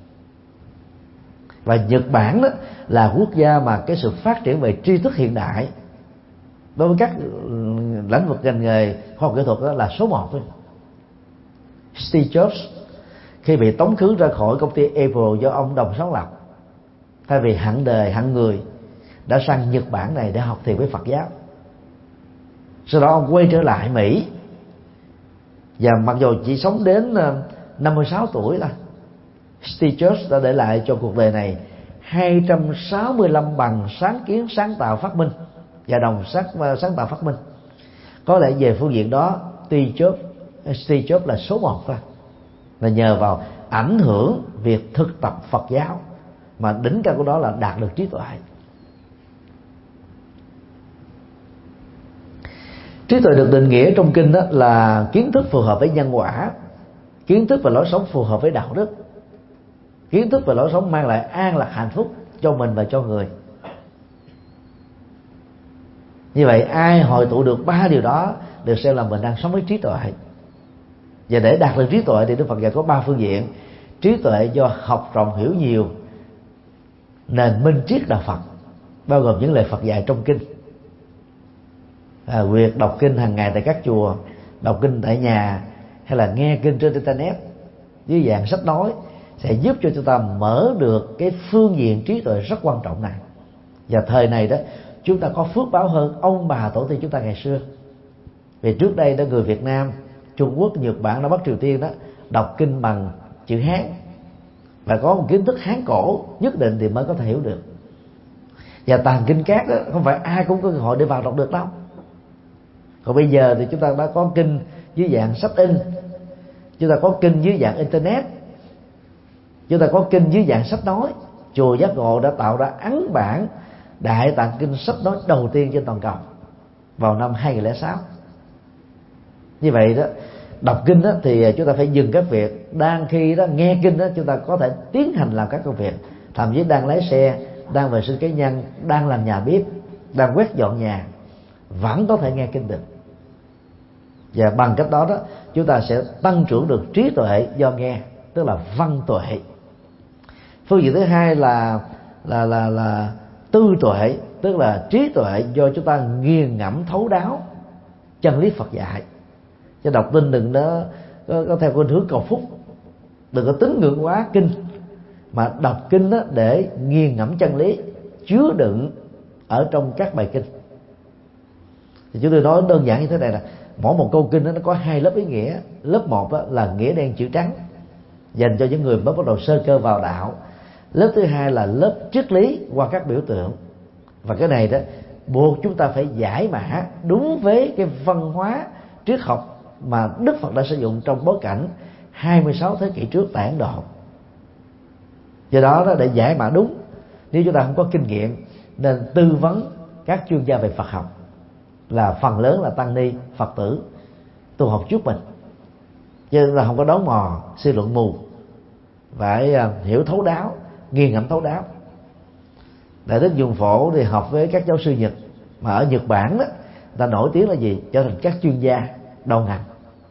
Và Nhật Bản đó là quốc gia mà cái sự phát triển về tri thức hiện đại đối với các lĩnh vực ngành nghề khoa học kỹ thuật đó là số một thôi. Steve Jobs khi bị tống khứ ra khỏi công ty Apple do ông đồng sáng lập, thay vì hận đời hận người, đã sang Nhật Bản này để học thiền với Phật giáo. Sau đó ông quay trở lại Mỹ, và mặc dù chỉ sống đến năm mươi sáu tuổi thôi, Steve Jobs đã để lại cho cuộc đời này hai trăm sáu mươi lăm bằng sáng kiến, sáng tạo, phát minh và đồng sáng, sáng tạo phát minh. Có lẽ về phương diện đó Steve Jobs. Steve Jobs là số một thôi, là nhờ vào ảnh hưởng việc thực tập Phật giáo mà đỉnh cao của đó là đạt được trí tuệ. Trí tuệ được định nghĩa trong kinh đó là kiến thức phù hợp với nhân quả, kiến thức và lối sống phù hợp với đạo đức, kiến thức và lối sống mang lại an lạc hạnh phúc cho mình và cho người. Như vậy ai hội tụ được ba điều đó được xem là mình đang sống với trí tuệ. Và để đạt được trí tuệ thì Đức Phật dạy có ba phương diện: trí tuệ do học rộng hiểu nhiều, nền minh triết đạo Phật, bao gồm những lời Phật dạy trong kinh, à, việc đọc kinh hàng ngày tại các chùa, đọc kinh tại nhà, hay là nghe kinh trên internet dưới dạng sách nói, sẽ giúp cho chúng ta mở được cái phương diện trí tuệ rất quan trọng này. Và thời này đó chúng ta có phước báo hơn ông bà tổ tiên chúng ta ngày xưa. Vì trước đây đó người Việt Nam, Trung Quốc, Nhật Bản, Đông Bắc Triều Tiên đó đọc kinh bằng chữ Hán và có một kiến thức Hán cổ nhất định thì mới có thể hiểu được. Và tàng kinh cát đó không phải ai cũng có cơ hội để vào đọc được đâu. Còn bây giờ thì chúng ta đã có kinh dưới dạng sách in, chúng ta có kinh dưới dạng internet, chúng ta có kinh dưới dạng sách nói. Chùa Giác Ngộ đã tạo ra ấn bản Đại Tạng Kinh sách nói đầu tiên trên toàn cầu vào năm hai nghìn lẻ sáu. Như vậy đó, đọc kinh đó thì chúng ta phải dừng các việc, đang khi đó nghe kinh đó chúng ta có thể tiến hành làm các công việc, thậm chí đang lái xe, đang vệ sinh cá nhân, đang làm nhà bếp, đang quét dọn nhà, vẫn có thể nghe kinh được. Và bằng cách đó đó chúng ta sẽ tăng trưởng được trí tuệ do nghe, tức là văn tuệ. Phương diện thứ hai là là là là tư tuệ, tức là trí tuệ do chúng ta nghiền ngẫm thấu đáo chân lý Phật dạy. Cho đọc tin đừng đó có, có theo khuynh hướng cầu phúc, đừng có tín ngưỡng quá kinh, mà đọc kinh đó để nghiền ngẫm chân lý chứa đựng ở trong các bài kinh. Thì chúng tôi nói đơn giản như thế này là mỗi một câu kinh đó nó có hai lớp ý nghĩa. Lớp một là nghĩa đen chữ trắng dành cho những người mới bắt đầu sơ cơ vào đạo. Lớp thứ hai là lớp triết lý qua các biểu tượng. Và cái này đó buộc chúng ta phải giải mã đúng với cái văn hóa triết học mà Đức Phật đã sử dụng trong bối cảnh hai mươi sáu thế kỷ trước tại Ấn Độ. Do đó, đó để giải mã đúng, nếu chúng ta không có kinh nghiệm nên tư vấn các chuyên gia về Phật học, là phần lớn là tăng ni Phật tử tu học trước mình, chứ là không có đón mò suy luận mù, phải hiểu thấu đáo, nghiền ngẫm thấu đáo. Đại đức Dùng Phổ thì học với các giáo sư Nhật, mà ở Nhật Bản đó người ta nổi tiếng là gì? Trở thành các chuyên gia đầu ngành.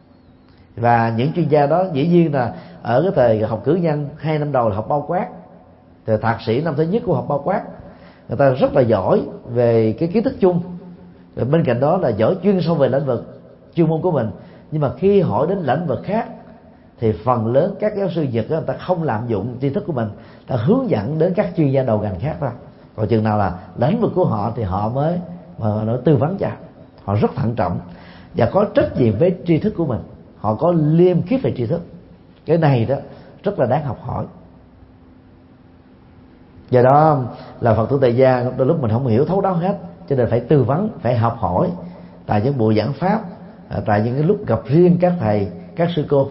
Và những chuyên gia đó dĩ nhiên là ở cái thời học cử nhân hai năm đầu là học bao quát, thì thạc sĩ năm thứ nhất của học bao quát, người ta rất là giỏi về cái kiến thức chung, rồi bên cạnh đó là giỏi chuyên sâu về lĩnh vực chuyên môn của mình. Nhưng mà khi hỏi đến lĩnh vực khác thì phần lớn các giáo sư Nhật đó, người ta không lạm dụng tri thức của mình, ta hướng dẫn đến các chuyên gia đầu ngành khác thôi. Còn chừng nào là lĩnh vực của họ thì họ mới mà nó tư vấn cho. Họ rất thận trọng và có trách nhiệm với tri thức của mình, họ có liêm khiết về tri thức. Cái này đó rất là đáng học hỏi. Do đó là Phật tử tại gia đôi lúc mình không hiểu thấu đáo hết, cho nên phải tư vấn, phải học hỏi tại những buổi giảng pháp, tại những cái lúc gặp riêng các thầy, các sư cô.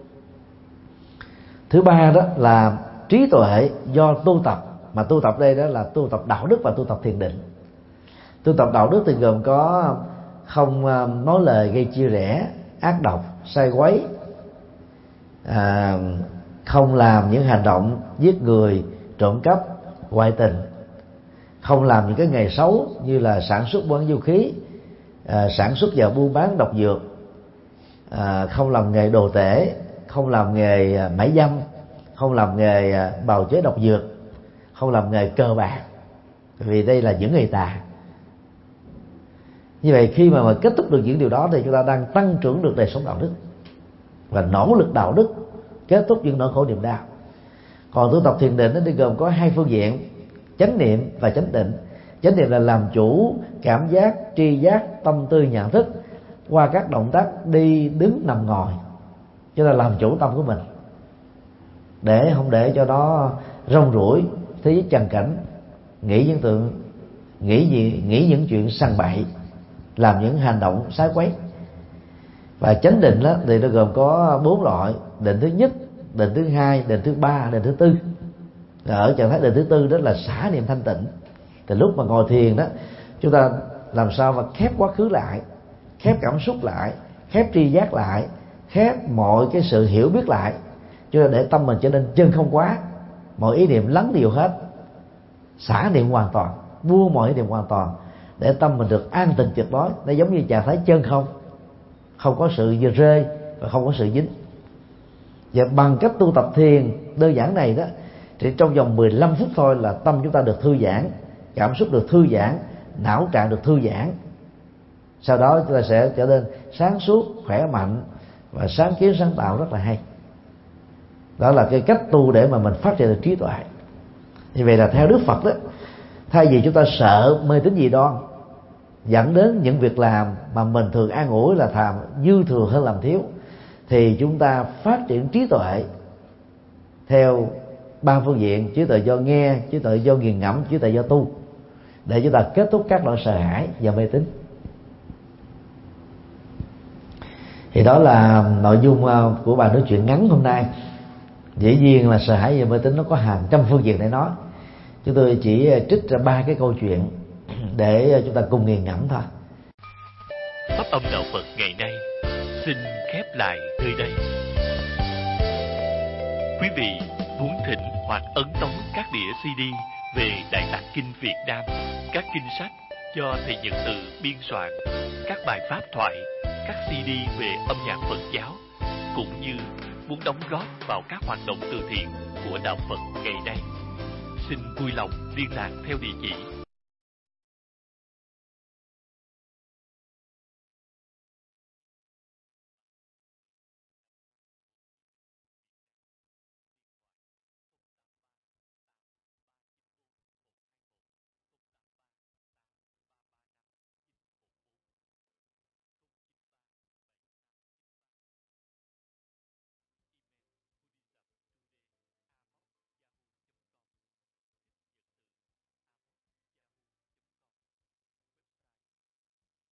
Thứ ba đó là trí tuệ do tu tập, mà tu tập đây đó là tu tập đạo đức và tu tập thiền định. Tu tập đạo đức thì gồm có không nói lời gây chia rẽ, ác độc, sai quấy, à, không làm những hành động giết người, trộm cắp, ngoại tình, không làm những cái nghề xấu như là sản xuất buôn bán vũ khí, à, sản xuất và buôn bán độc dược, à, không làm nghề đồ tể, không làm nghề mãi dâm, không làm nghề bào chế độc dược, không làm nghề cờ bạc, vì đây là những nghề tà. Như vậy khi mà, mà kết thúc được những điều đó thì chúng ta đang tăng trưởng được đời sống đạo đức và nỗ lực đạo đức, kết thúc những nỗi khổ niềm đau. Còn tu tập thiền định nó thì gồm có hai phương diện: chánh niệm và chánh định. Chánh niệm là làm chủ cảm giác, tri giác, tâm tư, nhận thức qua các động tác đi, đứng, nằm, ngồi. Chúng ta làm chủ tâm của mình để không để cho nó rong ruổi thế giới trần cảnh, nghĩ những tượng, nghĩ gì, nghĩ những chuyện sằng bậy, làm những hành động sái quấy. Và chánh định đó thì nó gồm có bốn loại: định thứ nhất, định thứ hai, định thứ ba, định thứ tư. Ở trạng thái định thứ tư đó là xả niệm thanh tịnh. Thì lúc mà ngồi thiền đó, chúng ta làm sao mà khép quá khứ lại, khép cảm xúc lại, khép tri giác lại, khép mọi cái sự hiểu biết lại, cho nên để tâm mình trở nên chân không quá, mọi ý niệm lắng dịu hết, xả niệm hoàn toàn, buông mọi ý niệm hoàn toàn, để tâm mình được an tịnh tuyệt đối. Nó giống như trạng thái chân không, không có sự rơi và không có sự dính. Và bằng cách tu tập thiền đơn giản này đó, thì trong vòng mười lăm phút thôi là tâm chúng ta được thư giãn, cảm xúc được thư giãn, não trạng được thư giãn. Sau đó chúng ta sẽ trở nên sáng suốt, khỏe mạnh và sáng kiến sáng tạo rất là hay. Đó là cái cách tu để mà mình phát triển được trí tuệ. Như vậy là theo Đức Phật đó, thay vì chúng ta sợ mê tín dị đoan dẫn đến những việc làm mà mình thường an ủi là làm dư thừa hơn làm thiếu, thì chúng ta phát triển trí tuệ theo ba phương diện: trí tuệ do nghe, trí tuệ do nghiền ngẫm, trí tuệ do tu, để chúng ta kết thúc các loại sợ hãi và mê tín. Thì đó là nội dung của bài nói chuyện ngắn hôm nay. Dĩ nhiên là sợ hãi và mê tín nó có hàng trăm phương diện để nói. Chúng tôi chỉ trích ra ba cái câu chuyện để chúng ta cùng nghiền ngẫm thôi. Pháp âm đạo Phật ngày nay xin khép lại nơi đây. Quý vị muốn thỉnh hoặc ấn tống các đĩa xê đê về Đại Tạng Kinh Việt Nam, các kinh sách do thầy Nhật Từ biên soạn, các bài pháp thoại, các xê đê về âm nhạc Phật giáo, cũng như muốn đóng góp vào các hoạt động từ thiện của đạo Phật ngày nay, xin vui lòng liên lạc theo địa chỉ